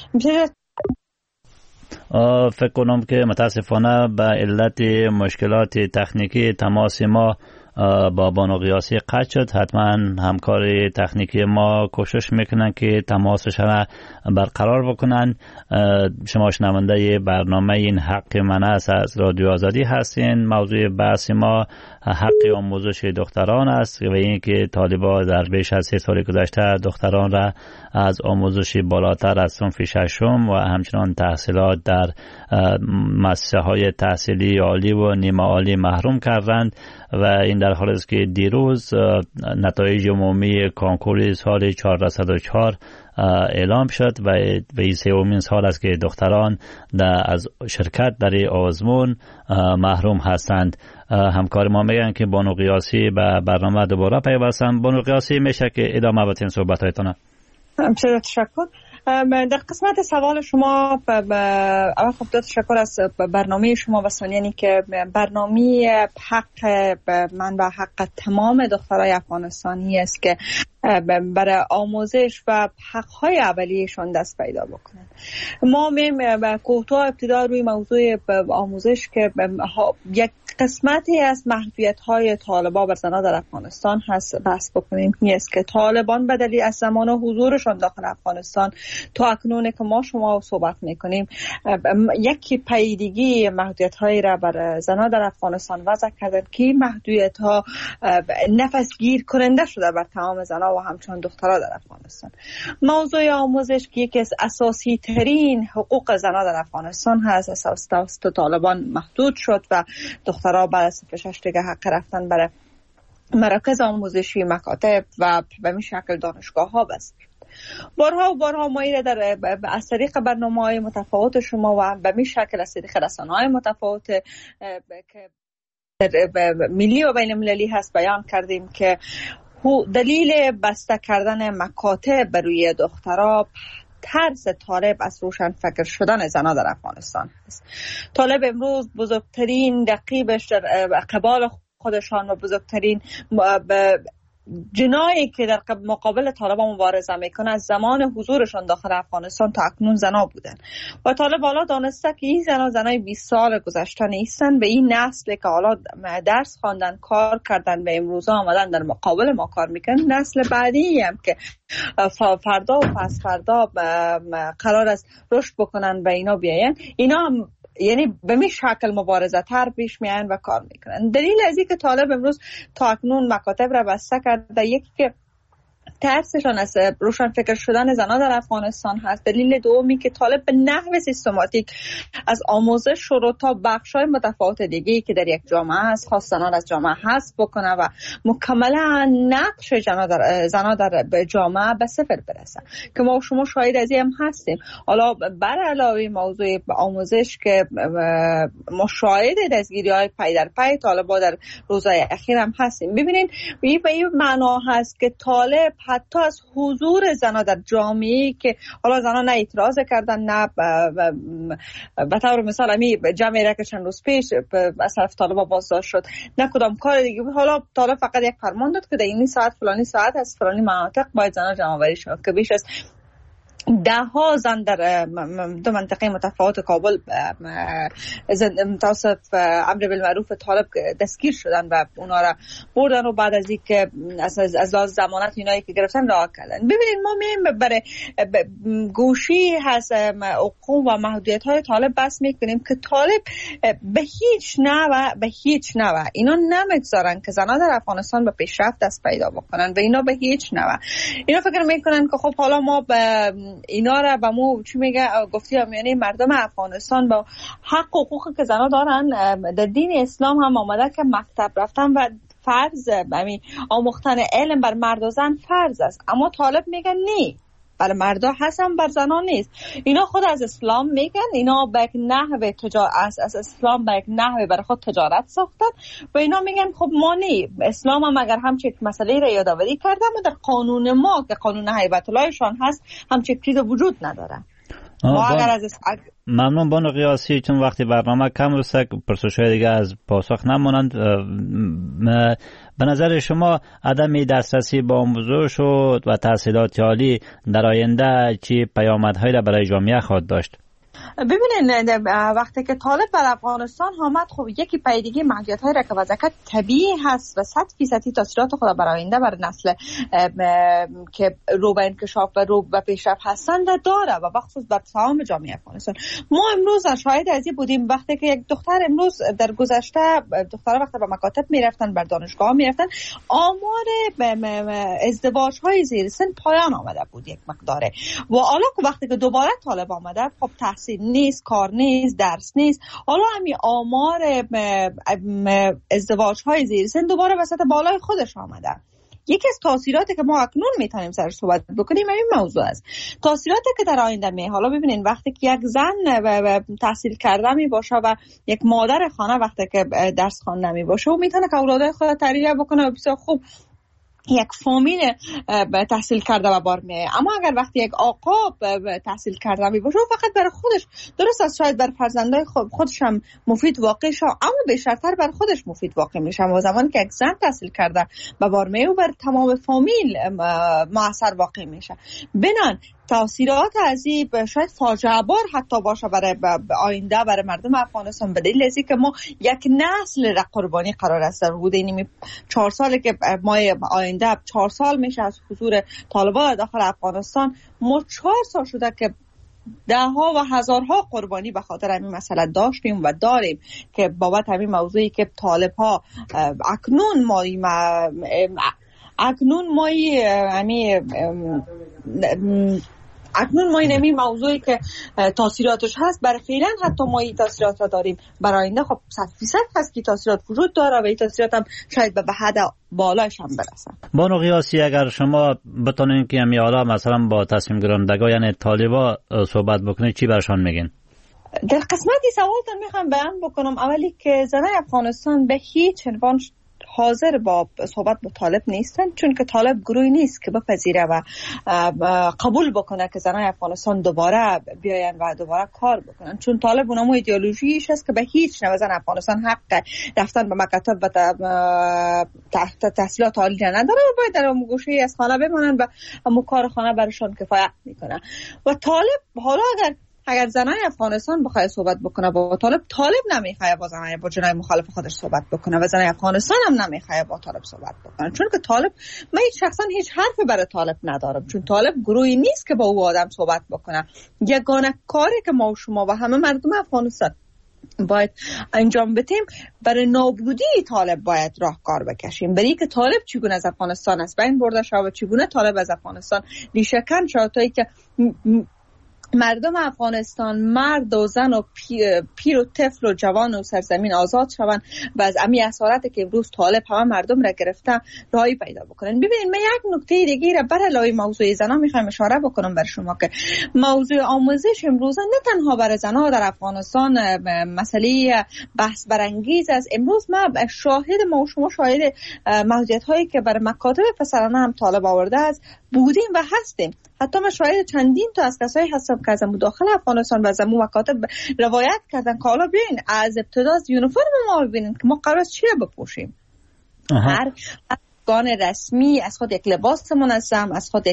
فکر کنم که متاسفانه به علت مشکلات تکنیکی تماس ما با بانو قیاسی قطع شد. حتما همکار تکنیکی ما کوشش میکنن که تماسش را برقرار بکنن. شما شنونده برنامه این حق من است از رادیو آزادی هستین. موضوع بحث ما حق آموزش دختران است و اینکه طالبان در بیش از سه سال گذشته دختران را از آموزش بالاتر از صنف ششم و همچنان تحصیلات در مؤسسه های تحصیلی عالی و نیمه عالی محروم کردند و این در حالی است که دیروز نتایج عمومی کنکور سال چهارصد و چهار اعلام شد و به سومین سال است که دختران از شرکت در آزمون محروم هستند. همکار ما میگن که بانو قیاسی به برنامه دوباره پیوستن. بانو قیاسی میشه که ادامه بدین صحبت‌هایتون. بسیار تشکر. در قسمت سوال شما اول خب دو تشکر از برنامه شما و ثانیاً که برنامه حق من و حق تمام دخترای افغانستانی است که برای آموزش و حق‌های اولیه‌شان دست پیدا بکنن. ما میم کوتاه ابتدا روی موضوع آموزش که یک قسمتی از محدودیت‌های طالبان بر زنان در افغانستان هست بحث بکنیم. این است که طالبان به دلیل از زمان حضورشان داخل افغانستان تا اکنون که ما شما صحبت میکنیم یکی پیدگی محدودیت هایی را بر زنان در افغانستان وضع کردن که محدودیت ها نفس گیر کننده شده بر تمام زنان و همچنان دخترها در افغانستان. موضوع آموزش که یکی از اساسی ترین حقوق زنان در افغانستان هست، اساس توسط طالبان محدود شد و دخترها بعد از شش دیگه حق رفتن برای مراکز آموزشی، مکاتب و به این شکل دانشگاه ها بست. بارها و بارها ما ایره در از طریق برنامه‌های متفاوت شما و به این شکل از طریق رسانه‌های متفاوت که ملی و بین المللی هست بیان کردیم که دلیل بسته کردن مکاتب بر روی دخترها ترس طالب از روشن فکر شدن زنان در افغانستان است. طالب امروز بزرگترین رقیبش در قبال خودشان و بزرگترین جنایی که در مقابل طالبان مبارزه میکنه از زمان حضورشان داخل افغانستان تا اکنون زنا بودن و طالب حالا دانسته که این زنا زنای بیست سال گذشته نیستن. به این نسل که حالا درس خواندن، کار کردن و امروز آمدن در مقابل ما کار میکنن، نسل بعدی هم که فردا و پس فردا قرار است رشد بکنن و اینا بیاین، اینا هم یعنی به می شکل مبارزه تر پیش میان و کار میکنن. دلیل از این که طالب امروز تا اکنون مکاتب را بسته کرده یکی که ترسشان از روشن فکر شدن زنان در افغانستان هست. دلیل دومی که طالب به نحو سیستماتیک از آموزش شروع تا بخش‌های متفاوت دیگه‌ای که در یک جامعه هست خاص زنان از جامعه حذف بکنه و مکملا نقش زنان در زنان در جامعه به صفر برسه که ما شما شاهد از این هم هستیم. حالا بر علاوه موضوع آموزش که ما شاهد دستگیری‌های پی در پی طالب‌ها در روزهای اخیر هم هستیم. ببینید این به این معنا هست که طالب حتی از حضور زنان در جامعه که حالا زنان نه اعتراض کردن نه به طور مثال امی جمعی را که چند روز پیش از طرف طالبان بازداشت شد نه کدام کار دیگه. حالا طالب فقط یک فرمان داد که در این ساعت فلانی ساعت از فلانی مناطق باید زنان جمع آوری شد که بیش از ده ها زن در دو منطقه متفاوت کابل توسط امر بالمعروف طالب دستگیر شدن و اونا را بردن و بعد از اینکه از از از ضمانت اینایی که گرفتن رها کردن. ببینید ما میایم برای گوشی هست حقوق و محدودیت های طالب بس میکنیم که طالب به هیچ نوع به هیچ نوع اینا نمیگذارن که زنان در افغانستان به پیشرفت دست پیدا بکنن و اینا به هیچ نوع اینا فکر میکنن که خب حالا ما به اینا را به مو چی میگه گفتی یعنی مردم افغانستان با حق و حقوقی که زنا دارن در دین اسلام هم آمده که مکتب رفتن و فرض همین آموختن علم بر مرد و زن فرض است، اما طالب میگه نه برای مردا هست هم بر زنان نیست. اینا خود از اسلام میگن اینا به یک نحوه تجارت از اسلام به یک نحوه برای خود تجارت ساختن و اینا میگن خب ما نه اسلام هم اگر همچین مسئله را یادآوری کرده و در قانون ما که قانون هیبت اللهشان هست همچین چیز وجود نداره. ما اگر از اس... ممنون بانو قیاسی، چون وقتی برنامه کم رسه پرسش‌های دیگه از پاسخ نمونند. به نظر شما عدم دسترسی به آموزش و تحصیلات عالی در آینده چی پیامدهایی را برای جامعه خواهد داشت؟ ببینید وقتی که طالب بر افغانستان آمد خب یکی پیدگی محدودیت‌های را که وضع کرد طبیعی هست و صد فیصدی تاثیرات خود بر آینده بر نسل که رو به انکشاف و رو به پیشرفت هستند داره و بخصوص بر تمام جامعه افغانستان. ما امروز شاهد از این بودیم وقتی که یک دختر امروز در گذشته دخترها وقتی به مکاتب میرفتن بر دانشگاه میرفتن آمار ازدواج‌های زیر سن پایان آمده بود یک مقداره و حالا وقتی که دوباره طالب آمده خب تحصیل نیست، کار نیست، درس نیست، حالا همین آمار ازدواج های زیر سن دوباره وسط بالای خودش آمده. یکی از تاثیراتی که ما اکنون میتونیم سر صحبت بکنیم این موضوع است. تاثیراتی که در آینده می حالا ببینید وقتی که یک زن تحصیل کرده می باشه و یک مادر خانه وقتی که درس خوانده می باشه و میتونه که اولادای خود تربیت بکنه و بسیار خوب یک فامیل تحصیل کرده و بار میه. اما اگر وقتی یک آقا تحصیل کرده می باشه و فقط برای خودش درست است شاید بر فرزندای خودش هم مفید واقع شه اما به شرطر بر خودش مفید واقع میشه و زمانی که یک زن تحصیل کرده و بار میه و بر تمام فامیل موثر واقع میشه. بنان تاثیرات از این شاید فاجعه بار حتی باشه برای آینده برای مردم افغانستان، به دلیل ازی که ما یک نسل را قربانی قرار است در حدود این چهار ساله که ما آینده چهار سال میشه از حضور طالبان داخل افغانستان، ما چهار سال شده که ده ها و هزارها قربانی به خاطر همین مسئله داشتیم و داریم که بابت همین موضوعی که طالب ها اکنون ما اکنون ما همین اکنون ما این همین موضوعی که تاثیراتش هست برای فعلا حتی ما این تاثیرات را داریم، برای آینده خب صد فیصد هست که تاثیرات وجود داره و این تاثیرات هم شاید به حد بالایش هم برسن. بانو قیاسی، اگر شما بتونین که همی حالا مثلا با تصمیم گیرندگان یعنی طالبا صحبت بکنید چی برشان میگین؟ در قسمتی سوالتون میخوام بیان بکنم اولی که زنای افغانستان به هیچ عنوان حاضر با صحبت با طالب نیستن، چون که طالب گروهی نیست که بپذیره و قبول بکنه که زنای افغانستان دوباره بیاین و دوباره کار بکنن، چون طالب اونمو ایدئولوژیش است که به هیچ نوع زن افغانستان حق رفتن به مکاتب و تحت تحصیلات عالی نداره و باید در اون گوشه از خانه بمانن و همون کار خانه برشان کفایت میکنه. و طالب حالا اگر اگر زنای افغانستان بخواد صحبت بکنه با طالب، طالب نمیخواد با زنای با جنای مخالف خودش صحبت بکنه و زنای افغانستان هم نمیخواد با طالب صحبت بکنه، چون که طالب من شخصا هیچ حرفی برای طالب ندارم، چون طالب گروهی نیست که با او آدم صحبت بکنه. یگانه کاری که ما و شما و همه مردم افغانستان باید انجام بدیم برای نابودی طالب باید راهکار بکشیم، برای که طالب چگونه از افغانستان از بین برده شود و چگونه طالب از افغانستان ریشه‌کن شود تا که مردم افغانستان مرد و زن و پیر و طفل و جوان و سرزمین آزاد شوند و از امی اسارتی که امروز طالب همه مردم را گرفته راهی پیدا بکنن. ببینید من یک نکته دیگه را بر علاوه موضوع زنا میخوام اشاره بکنم بر شما که موضوع آموزش امروز نه تنها برای زنها در افغانستان مسئله بحث برانگیز است. امروز ما شاهد ما و شما شاهد محدودیت هایی که برای مکاتب پسرانه هم طالب آورده است بودیم و هستیم. حتی ما شاید چندین تا از کسایی هستم که از مداخل افغانستان و از مکاتب روایت کردن که حالا ببین از ابتدا از یونیفرم ما ببینید که ما قرار است چی رو بپوشیم. هر ارگان رسمی از خود یک لباس منظم، از خود یک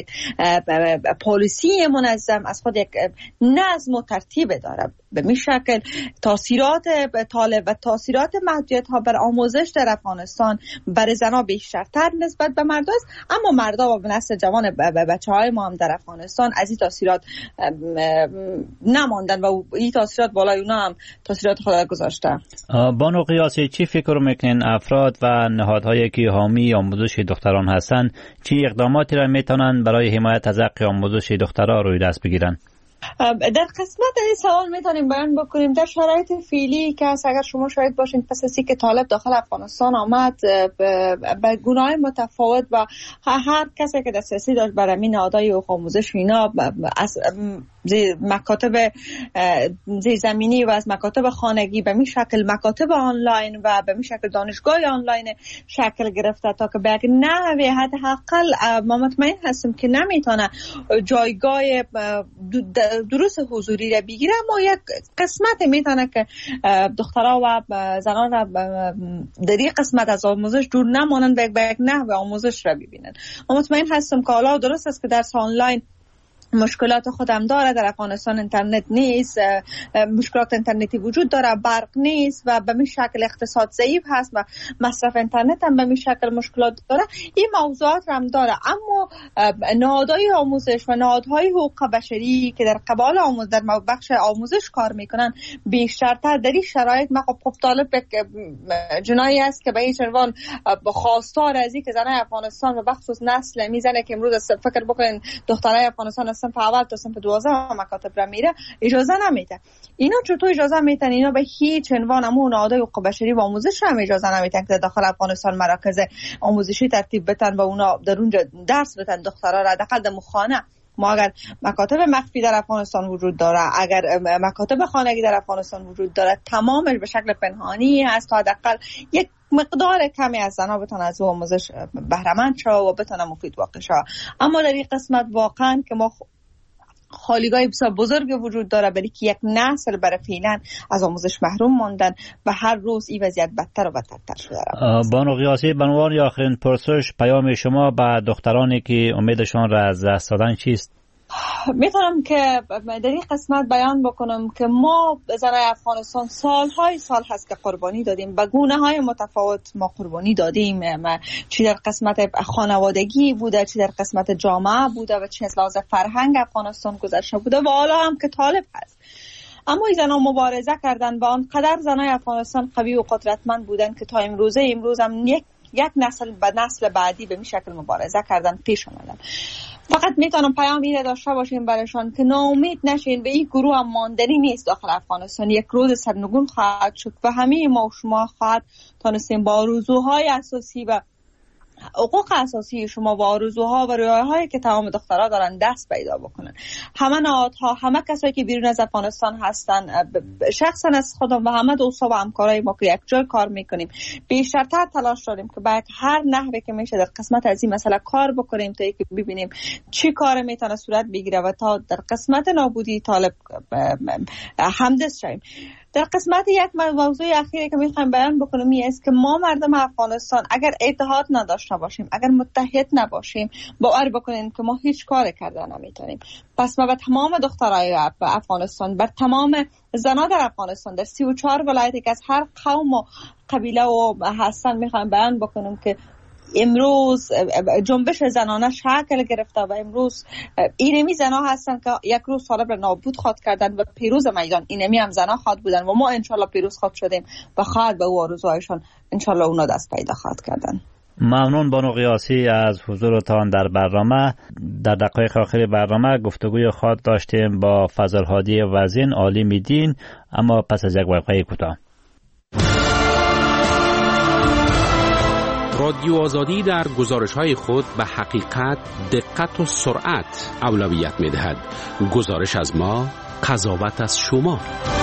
پالیسی منظم، از خود یک نظم و ترتیب داره. به این شکل تاثیرات طالب و تاثیرات محدودیت ها بر آموزش در افغانستان برای زنها بیشترتر نسبت به مرد است، اما مردا و نسل جوان بچه های ما هم در افغانستان از این تاثیرات نماندن و این تاثیرات بالای اونا هم تاثیرات خود گذاشته. بانو قیاسی، چی فکر میکنین افراد و نهادهایی که حامی آموزش دختران هستند چی اقداماتی را میتونن برای حمایت از حق آموزش دخترها روی دست بگیرن؟ در قسمت این سوال میتونیم بیان بکنیم در شرایط فعلی که اگر شما شاید باشین پس از اینکه طالب داخل افغانستان آمد به گونه‌های متفاوت و هر کسی که دسترسی داشت برای این نهادهای آموزش اینا از زی مکاتب زی زمینی و از مکاتب خانگی به می شکل مکاتب آنلاین و به می شکل دانشگاه آنلاین شکل گرفته تا که به یک نحوی حداقل ما مطمئن هستیم که نمیتونه جایگاه دروس حضوری را بگیره، اما یک قسمت میتونه که دخترها و زنان را در این قسمت از آموزش دور نمانند و به یک نحو آموزش را ببینن. ما مطمئن هستم که حالا درست است که درس آنلاین مشکلات خودم داره، در افغانستان اینترنت نیست، مشکلات اینترنتی وجود داره، برق نیست و به این شکل اقتصاد ضعیف هست و مصرف اینترنت هم به این شکل مشکلات داره. این موضوعات هم داره، اما نهادهای آموزش و نهادهای حقوق بشری که در قبال آموزش در بخش آموزش کار میکنن بیشترتر در این شرایط ما خب طالب جنایی است که به هیچ عنوان خواستار از این که زنای افغانستان و بخصوص نسل میزنه که امروز فکر بکنین دخترای افغانستان صنف اول تا صنف دوازده مکاتب را میره اجازه نمیده. اینا چطور اجازه میتن؟ اینا به هیچ عنوان همون نهادهای حقوق بشری و آموزش هم اجازه نمیتن که داخل افغانستان مراکز آموزشی ترتیب بدن و اونا در اونجا درس بدن دخترها را حداقل در خانه. ما اگر مکاتب مخفی در افغانستان وجود داره، اگر مکاتب خانگی در افغانستان وجود داره، تمامش به شکل پنهانی هست تا حداقل یک مقدار کمی از زنها بتونن از آموزش بهره مند شوند و بتونن مفید واقع شوند. اما در این قسمت واقعا که ما خالیگاه بسیار بزرگ وجود داره برای که یک نسل برای فعلا از آموزش محروم ماندن و هر روز این وضعیت بدتر و بدتر شده. بانو قیاسی، به عنوان آخرین پرسش پیام شما به دخترانی که امیدشان را از دست دادن چیست؟ میتونم که در این قسمت بیان بکنم که ما زنای افغانستان سالهای سال هست که قربانی دادیم، به گونه های متفاوت ما قربانی دادیم، چی در قسمت خانوادگی بوده، چی در قسمت جامعه بوده و چی از لحاظ فرهنگ افغانستان گذشته بوده و حالا هم که طالب هست. اما این زنان مبارزه کردن و آنقدر زنای افغانستان قوی و قدرتمند بودن که تا امروزه امروز هم یک یک نسل به نسل بعدی به این شکل مبارزه کردن، پیش آمدن. فقط میتونم پیام اینه داشته باشیم برایشان که ناامید نشین، به این گروه هم ماندنی نیست داخل افغانستان، یک روز سرنگون خواهد شد و همه ما و شما خواهد تانستیم با آرزوهای اساسی و حقوق اساسی شما و آرزوها و رویاهایی که تمام دخترها دارن دست پیدا بکنن. همه نهادها، همه کسایی که بیرون از افغانستان هستن، شخصا از خودم و همه دوستا و همکارای ما که یک جای کار میکنیم، بیشترتر تلاش داریم که باید هر نحوی که میشه در قسمت از این مسئله کار بکنیم تا اینکه ببینیم چی کار میتونه صورت بگیره و تا در قسمت نابودی طالب همدست شویم. در قسمت یک موضوع اخیری که میخوایم بیان بکنم این است که ما مردم افغانستان اگر اتحاد نداشته باشیم، اگر متحد نباشیم، باور بکنیم که ما هیچ کار کردن نمیتونیم. پس ما به تمام دخترای افغانستان، بر تمام زنان در افغانستان، در سی و چهار ولایتی که از هر قوم و قبیله و هستن میخوایم بیان بکنم که امروز جنبش زنانه شکل گرفته و امروز اینمی زنها هستن که یک روز طالب را نابود خواد کردن و پیروز میدان اینمی هم زنها خواد بودن و ما انشالله پیروز خواد شدیم و خواهد به او آرزوهایشان انشالله اونا دست پیدا خواد کردن. ممنون بانو قیاسی از حضورتان در برنامه. در دقایق آخر برنامه گفتگوی خود داشتیم با فضل هادی وزین عالم دین، اما پس از یک وقفه کوتاه. رادیو آزادی در گزارش‌های خود به حقیقت، دقت و سرعت اولویت می‌دهد. گزارش از ما، قضاوت از شما.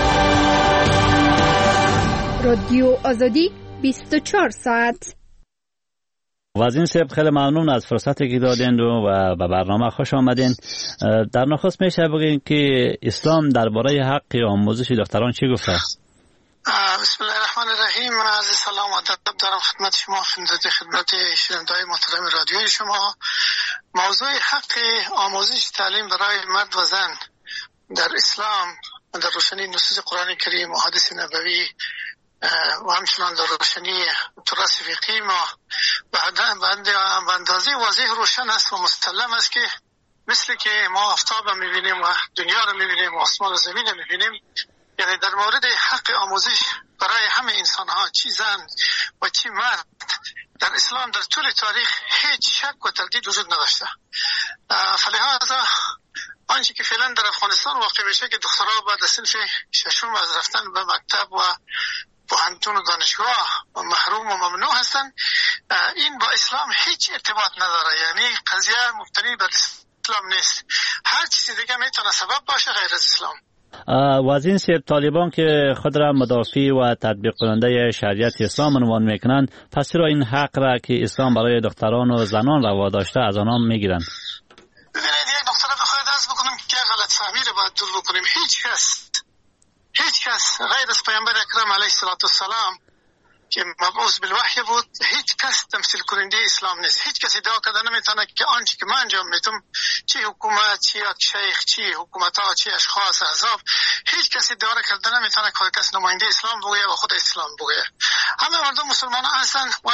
رادیو آزادی بیست و چهار ساعت. وزین صاحب خیلی ممنون از فرصتی که دادین و به برنامه خوش آمدین. در نخست میشه بگین که اسلام درباره حق آموزش دختران چی گفته؟ بسم الله الرحمن الرحیم. از سلام و ادب دارم خدمت شما، خدمت شنونده‌های محترم رادیوی شما. موضوع حق آموزش تعلیم برای مرد و زن در اسلام در روشنی نصوص قرآن کریم و حدیث نبوی و همچنان در روشنی تراث فقهی ما به اندازه واضح روشن است و مسلم است که مثل که ما آفتاب را می‌بینیم و دنیا را می‌بینیم و آسمان و زمین را می‌بینیم، یعنی در مورد حق آموزش برای همه انسان ها، چی زن و چی مرد، در اسلام در طول تاریخ هیچ شک و تردید وجود نداشته. فلهذا آنچه که فعلا در افغانستان واقع میشه که دخترها بعد از صنف ششم از رفتن به مکتب و پوهنتون و دانشگاه و محروم و ممنوع هستن، این با اسلام هیچ ارتباط نداره. یعنی قضیه مبتنی بر اسلام نیست، هر چیزی دیگه میتونه سبب باشه غیر از اسلام. وزین صاحب، طالبان که خود را مدافع و تطبیق کننده شریعت اسلام عنوان میکنند، پس چرا این حق را که اسلام برای دختران و زنان روا داشته از آنها میگیرند؟ ببینید، یک نکته را بخواید عرض بکنم که غلط فهمی را باید دور بکنیم. هیچ کس هیچ کس غیر از پیامبر اکرم علیه السلام که مبعوث بالوحی بود، هیچ کس تمثیل کننده اسلام نیست. هیچ کس ادعا کرده نمیتونه که آنچه که من انجام میدم، چی حکومت، چی شیخ، چی حکومت ها، چی اشخاص، احزاب، هیچ کس ادعا کرده نمیتونه که کس نماینده اسلام بگه و خود اسلام بگه. همه مردم مسلمان ها هستن و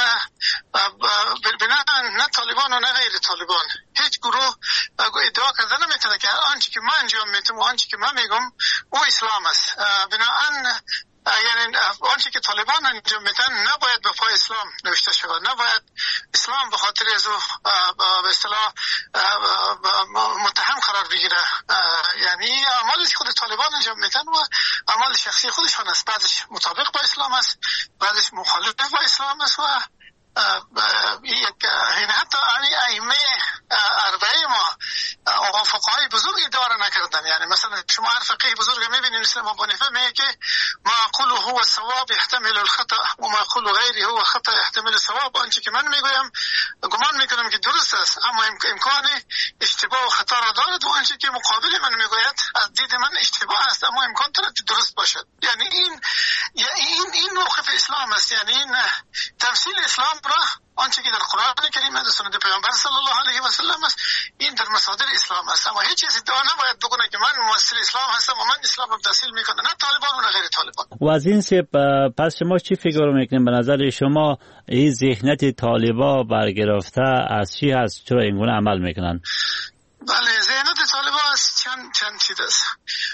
بنا نه طالبان و نه غیر طالبان هیچ گروه ادعا کرده نمیتونه که آنچه که من انجام میدم و آنچه که من میگم او اسلام است. بنابراین یعنی آنچه که طالبان انجام میدن نباید به پای اسلام نوشته شود، نباید اسلام به خاطر از او به اصطلاح متهم قرار بگیره. یعنی اعمال خود طالبان انجام میدن و اعمال شخصی خودشان است، بعضش مطابق با اسلام است، بعضش مخالف با اسلام است و یک حتی ائمه اربعه ما و فقهای بزرگ ادعا نکردن. یعنی مثلا شما هر فقیه بزرگ میبینید مثل ابو حنیفه میگه که ما اقوله هو صواب يحتمل الخطا و ما اقول غیره هو خطا يحتمل الصواب. آنچه که من میگویم گمان میکنم که درست است اما امکان اشتباه و خطا را دارد و آنچه که مقابل من میگوید از دید من اشتباه است اما امکان دارد درست باشد. یعنی این این این موقف اسلام است. یعنی این تمثیل اسلام را آنچه که در قرآن کریم و سنت پیامبر صلی الله علیه و سلم است این در مصادر اسلام است. اما هیچ چیز ادعا نباید بکنه که من ممثل اسلام هستم و من اسلام رو تحصیل میکنم، نه طالبان و نه غیر طالبان. و از این سه پس شما چی فکر میکنید؟ به نظر شما این ذهنیت طالبا برگرفته از چی هست؟ چرا اینگونه عمل میکنن؟ بله، ذهنیت طالبا از چند چند چیز است.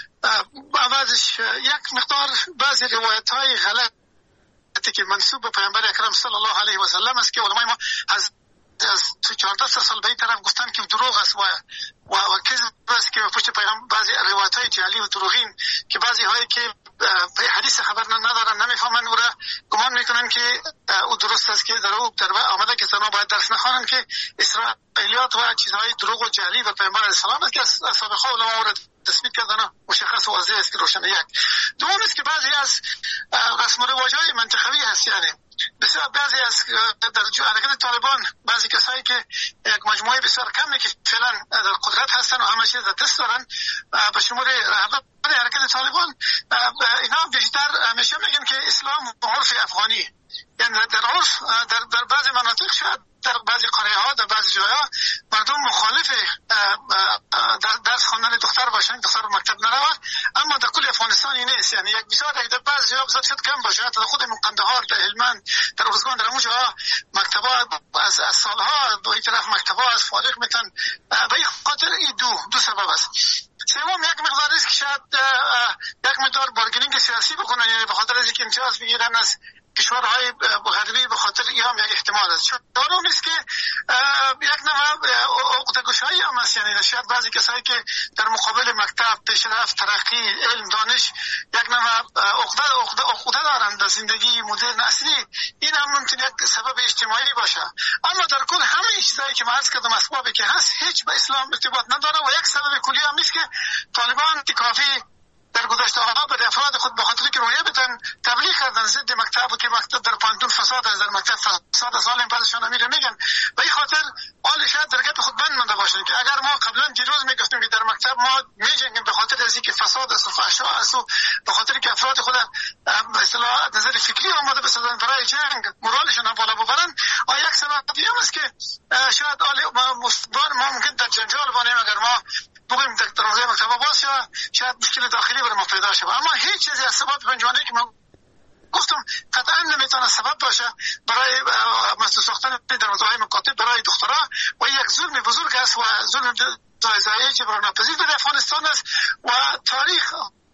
بعضش یک مقدار بعضی روایت های غلط که منسوب به پیامبر اکرم صلی الله علیه و سلم است که علمای ما از از تو چهارده سال به این طرف گفتن که دروغ است و و و کذب است که پشت پیغمبر بعضی روایت های جعلی و دروغین که بعضی هایی که به حدیث خبر ندارن نمیفهمن و را گمان میکنن که او درست است که در او در آمده که زنها باید درس نخوانند که اسرائیلیات و چیزهای دروغ و جعلی و پیامبر علیه السلام است که از سابقه علما را تثبیت کردن مشخص و واضح است که روشن. یک دوم است که بعضی از رسم و رواج‌های منطقوی هست، یعنی بسیار بعضی از در حرکت طالبان بعضی کسایی که یک مجموعه بسیار کمی که فعلا در قدرت هستن و همه چیز در دست دارن به شمول رهبر حرکت طالبان، اینا بیشتر همیشه میگن که اسلام عرف افغانی، یعنی در عرف در, در بعضی مناطق شاید در بعضی قریه ها در بعضی جاها مردم مخالف درس خواندن دختر باشن، دختر به مکتب نروه، اما در کل افغانستان این نیست. یعنی یک بسیار در بعضی جاها بسیار شد کم باشه، حتی خود قندهار در هلمند در ارزگان در اون جاها مکتب‌ها از, از سالها به این طرف مکتب‌ها از فارغ میتن. به این خاطر این دو دو سبب است. سوم یک مقدار است که شاید یک مقدار بارگینینگ سیاسی بکنن، یعنی به خاطر اینکه امتیاز بگیرن از کشورهای غربی، به خاطر این هم یک احتمال است. چهارم است که یک نوع عقده‌گشایی هم است، یعنی شاید بعضی کسایی که در مقابل مکتب، پیشرفت، ترقی، علم، دانش یک نوع عقده عقده عقده دارند در زندگی مدرن اصلی، این هم ممکن یک سبب اجتماعی باشه. اما در کل همه چیزایی که من عرض کردم اسبابی که هست هیچ به اسلام ارتباط نداره و یک سبب کلی هم است که طالبان کافی در گذشته ها به افراد خود به خاطر که رویه بتن تبلیغ کردن ضد مکتب و که مکتب در پانتون فساد است، در مکتب فساد سال بعدشان امیر میگن. به این خاطر حال شاید در گپ خود بند مونده باشن که اگر ما قبلا دیروز میگفتیم که در مکتب ما میجنگیم به خاطر از اینکه فساد است و فحشا است و به خاطر که افراد خود به اصطلاح نظر فکری آماده بسازن برای جنگ مورالشون بالا ببرن، آ یک سبب دیگه است که شاید ما ممکن در جنجال بانیم اگر ما بگویم در دروازه مکتب باز شود، شاید مشکل داخلی برای ما پیدا شود. اما هیچ چیزی از سبب پنجانه که من گفتم قطعا نمیتونه سبب باشه برای مسئول ساختن دروازه‌های مکاتب برای دخترها و یک ظلم بزرگ است و ظلم جایزایی جبران ناپذیر در افغانستان است و تاریخ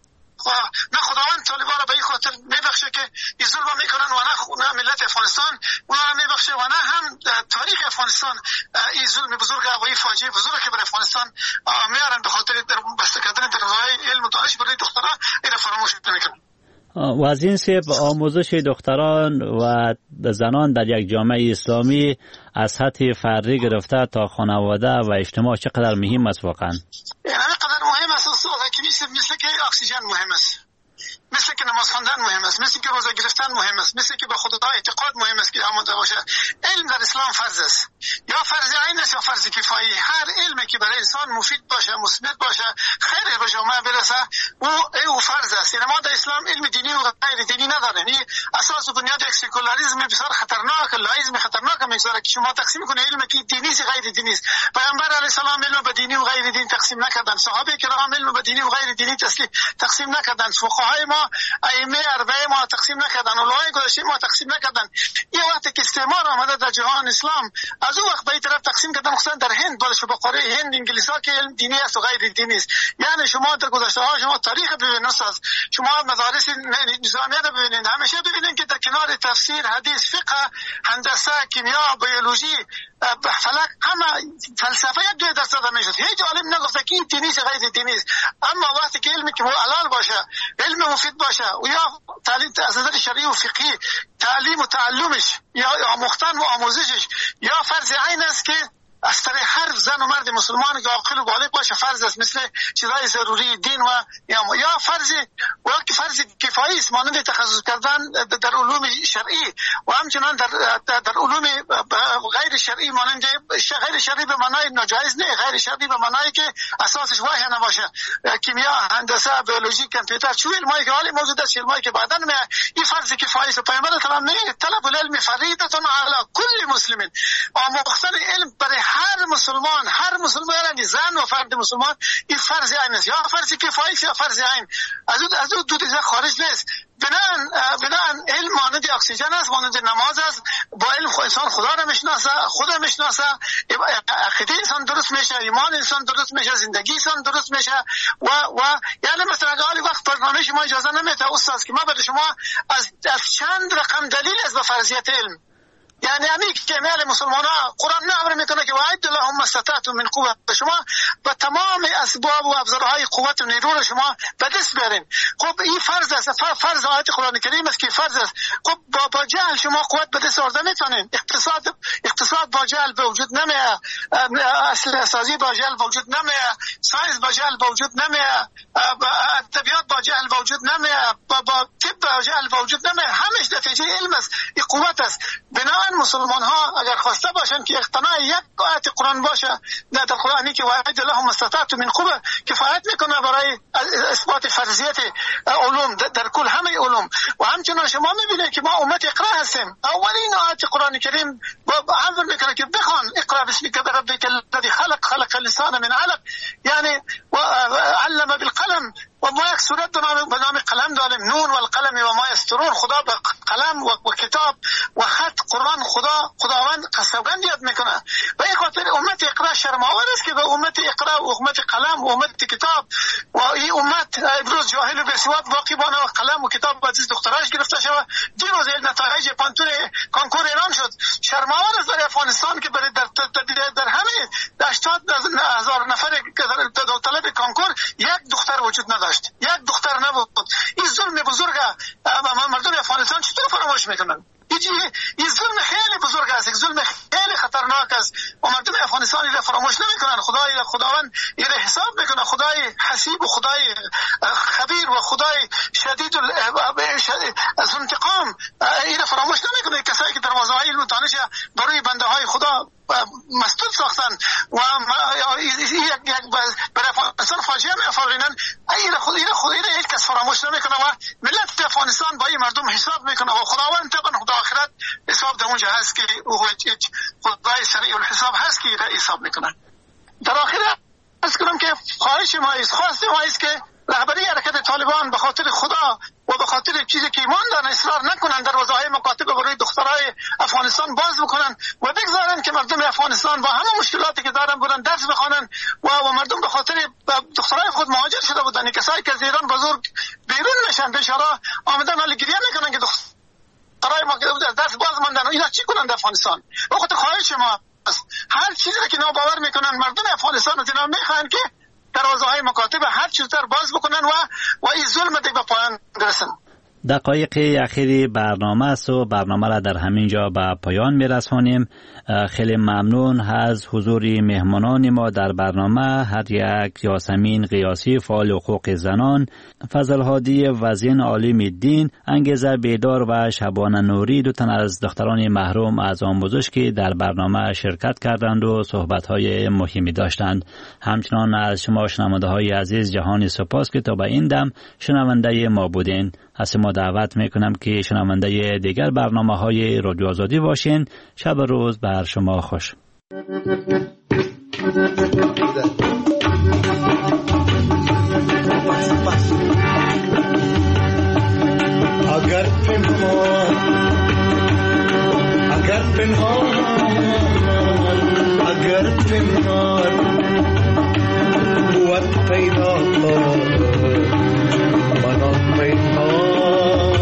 و نه خداوند طالبان را به این خاطر میبخشه که این ظلم میکنن و نه ملت افغانستان اونا را میبخشه و نه هم تاریخ افغانستان این ظلم بزرگ و این فاجعه بزرگ که بر افغانستان میارن به خاطر بسته کردن دروازه‌های علم و دانش برای دخترها این را فراموش نمیکنن. و از این سبب آموزش دختران و زنان در یک جامعه اسلامی از سطح فردی گرفته تا خانواده و اجتماع چقدر مهم است واقعا؟ یعنی قدر مهم است که مثل که اکسیژن مهم است، مثل که نماز خواندن مهم است، مثل که روزه گرفتن مهم است، مثل که به خدا اعتقاد مهم است که آماده باشه. علم در اسلام فرض است، یا فرض عین است یا فرض کفایی. هر علمی که برای انسان مفید باشه، مثبت باشه، خیر به جامعه برسه، او او فرض است. یعنی ما در اسلام علم دینی و غیر دینی نداریم. این اساس و بنیاد یک سکولاریسم بسیار خطرناک، لایزم خطرناک میگذاره که شما تقسیم کنید علم که دینی است غیر دینی است. پیامبر علیه السلام علم به دینی و غیر دینی تقسیم نکردن، صحابه کرام علم به دینی و غیر دینی تقسیم نکردن، فقهای ما ائمه اربعه ما تقسیم نکردن، علمای گذشته ما تقسیم نکردن. این وقتی که استعمار آمده در جهان اسلام از اون وقت به این طرف تقسیم کردن، خصوصا در هند بالا شو بقره هند انگلیسا که علم دینی است و غیر دینی است. یعنی شما در گذشته ها شما تاریخ ببینید، شما مدارس نظامیه رو ببینید، همیشه ببینید که در کنار تفسیر، حدیث، فقه، هندسه، کیمیا، بیولوژی، فلک، همه فلسفه یک جای درس داده میشد. هیچ عالم نگفته که این دینی است غیر دینی است. اما وقتی که علمی که حلال باشه، علم مفید باشه و یا تعلیم از نظر شرعی و فقهی تعلیم و تعلمش یا آموختن و آموزشش یا فرض عین است که از طریق هر زن و مرد مسلمان که عاقل و بالغ باشه فرض است، مثل چیزهای ضروری دین و یا, یا فرض و فرض کفایی است، مانند تخصص کردن در علوم شرعی و همچنان در در, در علوم غیر شرعی، مانند غیر شرعی به معنای ناجایز نه، غیر شرعی به معنای که اساسش وحی نباشه، کیمیا، هندسه، بیولوژی، کامپیوتر، چه علمایی که حالی موجود است، علمایی که بعداً این فرض کفایی است. پیامبر اسلام نه طلب العلم فریضه علی کل مسلم، آموختن علم برای هر مسلمان، هر مسلمان یعنی زن و فرد مسلمان این فرض عین است، یا فرض کفایی است یا فرض عین، از اون از اون دو چیز خارج نیست. بنان بنان علم مانند اکسیژن است، مانند نماز است، با علم انسان خدا را میشناسه، خدا میشناسه، عقیده انسان درست میشه، ایمان انسان درست میشه، زندگی انسان درست میشه. و و یعنی مثلا اگه وقت برنامه شما اجازه نمیده استاد که ما برای شما از از چند رقم دلیل از به فرضیت علم، یعنی همین که میل مسلمان ها قرآن نه امر میکنه که وعد لهم استطعتم من قوه، شما با تمام اسباب و ابزارهای قوت و نیرو رو شما به دست بیارین. خب این فرض است، فرض آیت قرآن کریم است که فرض است. خب با, با جهل شما قوت به دست آورده میتونین، اقتصاد اقتصاد با جهل به وجود نمیاد، اصل سازی با جهل به وجود نمیاد، ساینس با جهل به وجود نمیاد، ادبیات با جهل به وجود نمیاد، با, با طب با جهل به وجود نمیاد، همش نتیجه علم است، این قوت است. بنابراین مسلمان ها اگر خواسته باشن که اقتناع یک آیت قرآن باشه در قرآنی که وعد لهم استطعتم من قوه کفایت میکنه برای اثبات فرضیت علوم در کل همه علوم. و همچنان شما میبینید که ما امت اقرا هستیم، اولین آیت قرآن کریم امر میکنه که بخوان اقرا باسمک ربک الذی خلق خلق الانسان من علق، یعنی علم بالقلم و ما یک سورت به نام قلم داریم، نون و القلم و ما یسطرون، خدا به قلم و, و کتاب و خط قرآن خدا خداوند قسمبند یاد میکنه. و این خاطر امت اقرا شرم‌آور است که به امت اقرا و امت قلم و امت کتاب و این امت امروز جاهل و بی‌سواد باقی بانه و قلم و کتاب عزیز دختراش گرفته شود. دیروز نتایج پانتون کنکور اعلام شد. شرم‌آور است برای افغانستان که برای در, در, در همه هشتاد هزار نفر طلب کنکور یک دختر وجود نداشت، یک دختر نبود. این ظلم بزرگه مردم افغانستان چطور فراموش میکنن؟ این ظلم خیلی بزرگ است، ظلم خیلی خطرناک است و مردم افغانستان را فراموش نمیکنن. خدای خداوند این حساب میکنه، خدای حسیب و خدای خبیر و خدای شدید از انتقام این فراموش نمیکنه. کسایی که دروازه های علم و دانش برای بنده های خدا مسدود ساختن و یک برای افغانستان فاجعه می‌آفرینن، این خود این خود این هیچ کس فراموش نمیکنه و ملت افغانستان با این مردم حساب میکنه و خداوند طبعا خدا آخرت حساب در اونجا هست که خدای سریع الحساب هست که حساب میکنه. در آخر از کنم که خواهش ما است، خواست ما است که رهبری حرکت طالبان به خاطر خدا و به خاطر چیزی که ایمان دارن اصرار نکنن، دروازه‌های مکاتب برای دخترای افغانستان باز بکنن و بگذارن که مردم افغانستان با همه مشکلاتی که دارن برن درس بخونن و, و مردم به خاطر دخترای خود مهاجر شده بودن. کسایی که از ایران بزرگ بیرون میشن بیچاره آمدن ولی گریه میکنن که دخترای ما درس باز ماندن. اینا چی کنن در افغانستان؟ به خاطر خواهش ما هر چیزی که ناباور میکنن مردم افغانستان از اینا میخوان که دروازه های مکاتب هر چیز در باز بکنن و و این ظلم دیگه به پایان برسن. دقایق اخیری برنامه است و برنامه را در همین جا به پایان میرسانیم. خیلی ممنون از حضور مهمانان ما در برنامه، هر یک یاسمین قیاسی فعال حقوق زنان، فضل هادی وزین عالم الدین، انگیزه بیدار و شبانه نوری، دو تن از دختران محروم از آموزش که در برنامه شرکت کردند و صحبت‌های مهمی داشتند. همچنان از شما شنونده های عزیز جهانی سپاس که تا به این دم شنونده ما بودین. از ما دعوت میکنم که شنونده دیگر برنامه های رادیو آزادی باشین. شب روز بر شما خوش. اگر پنهان اگر پنهان اگر پنهان قوت پیدا کن منان پنهان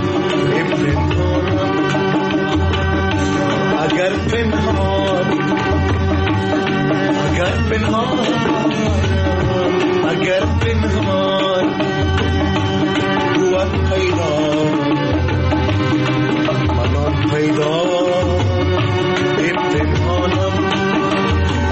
پنهان اگر پنهان اگر پنهان اگر پنهان قوت پیدا منان پیدا پنهانم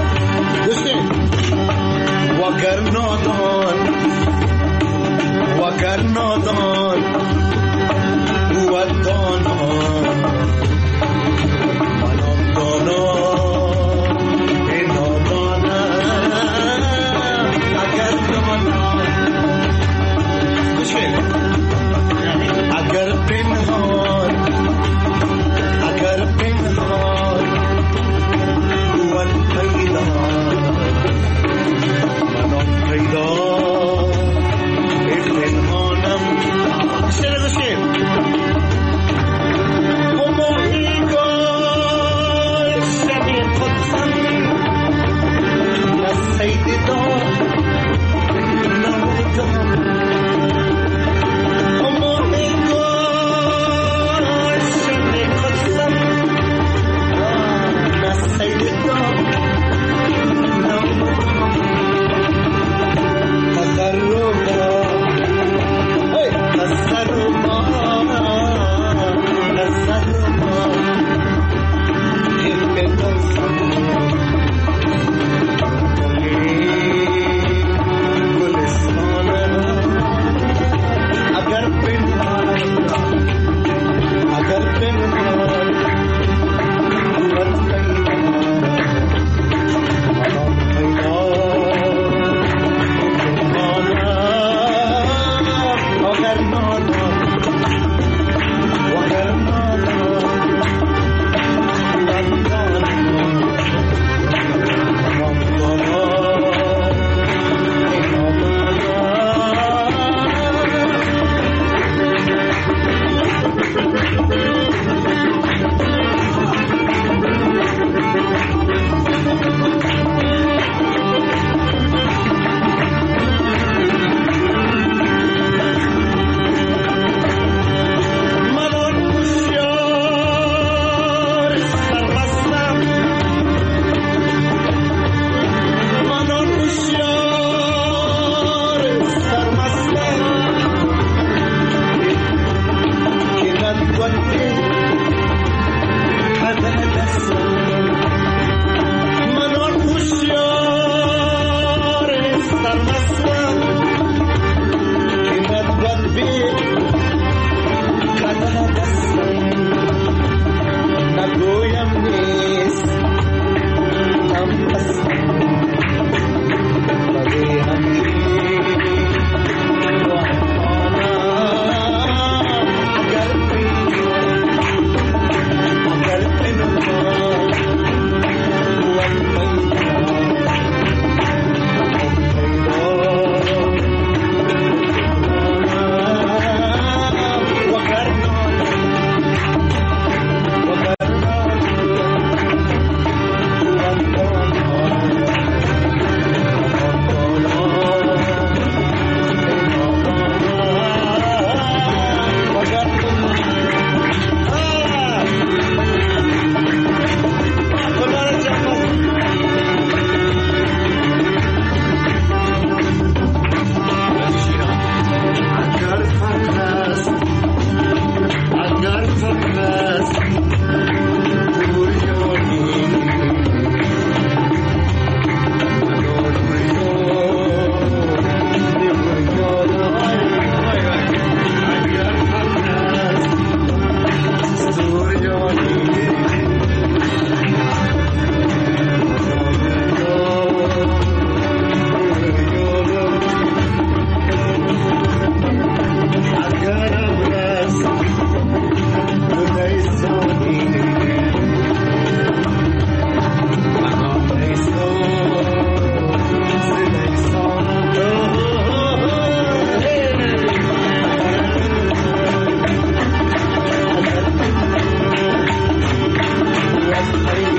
Hey.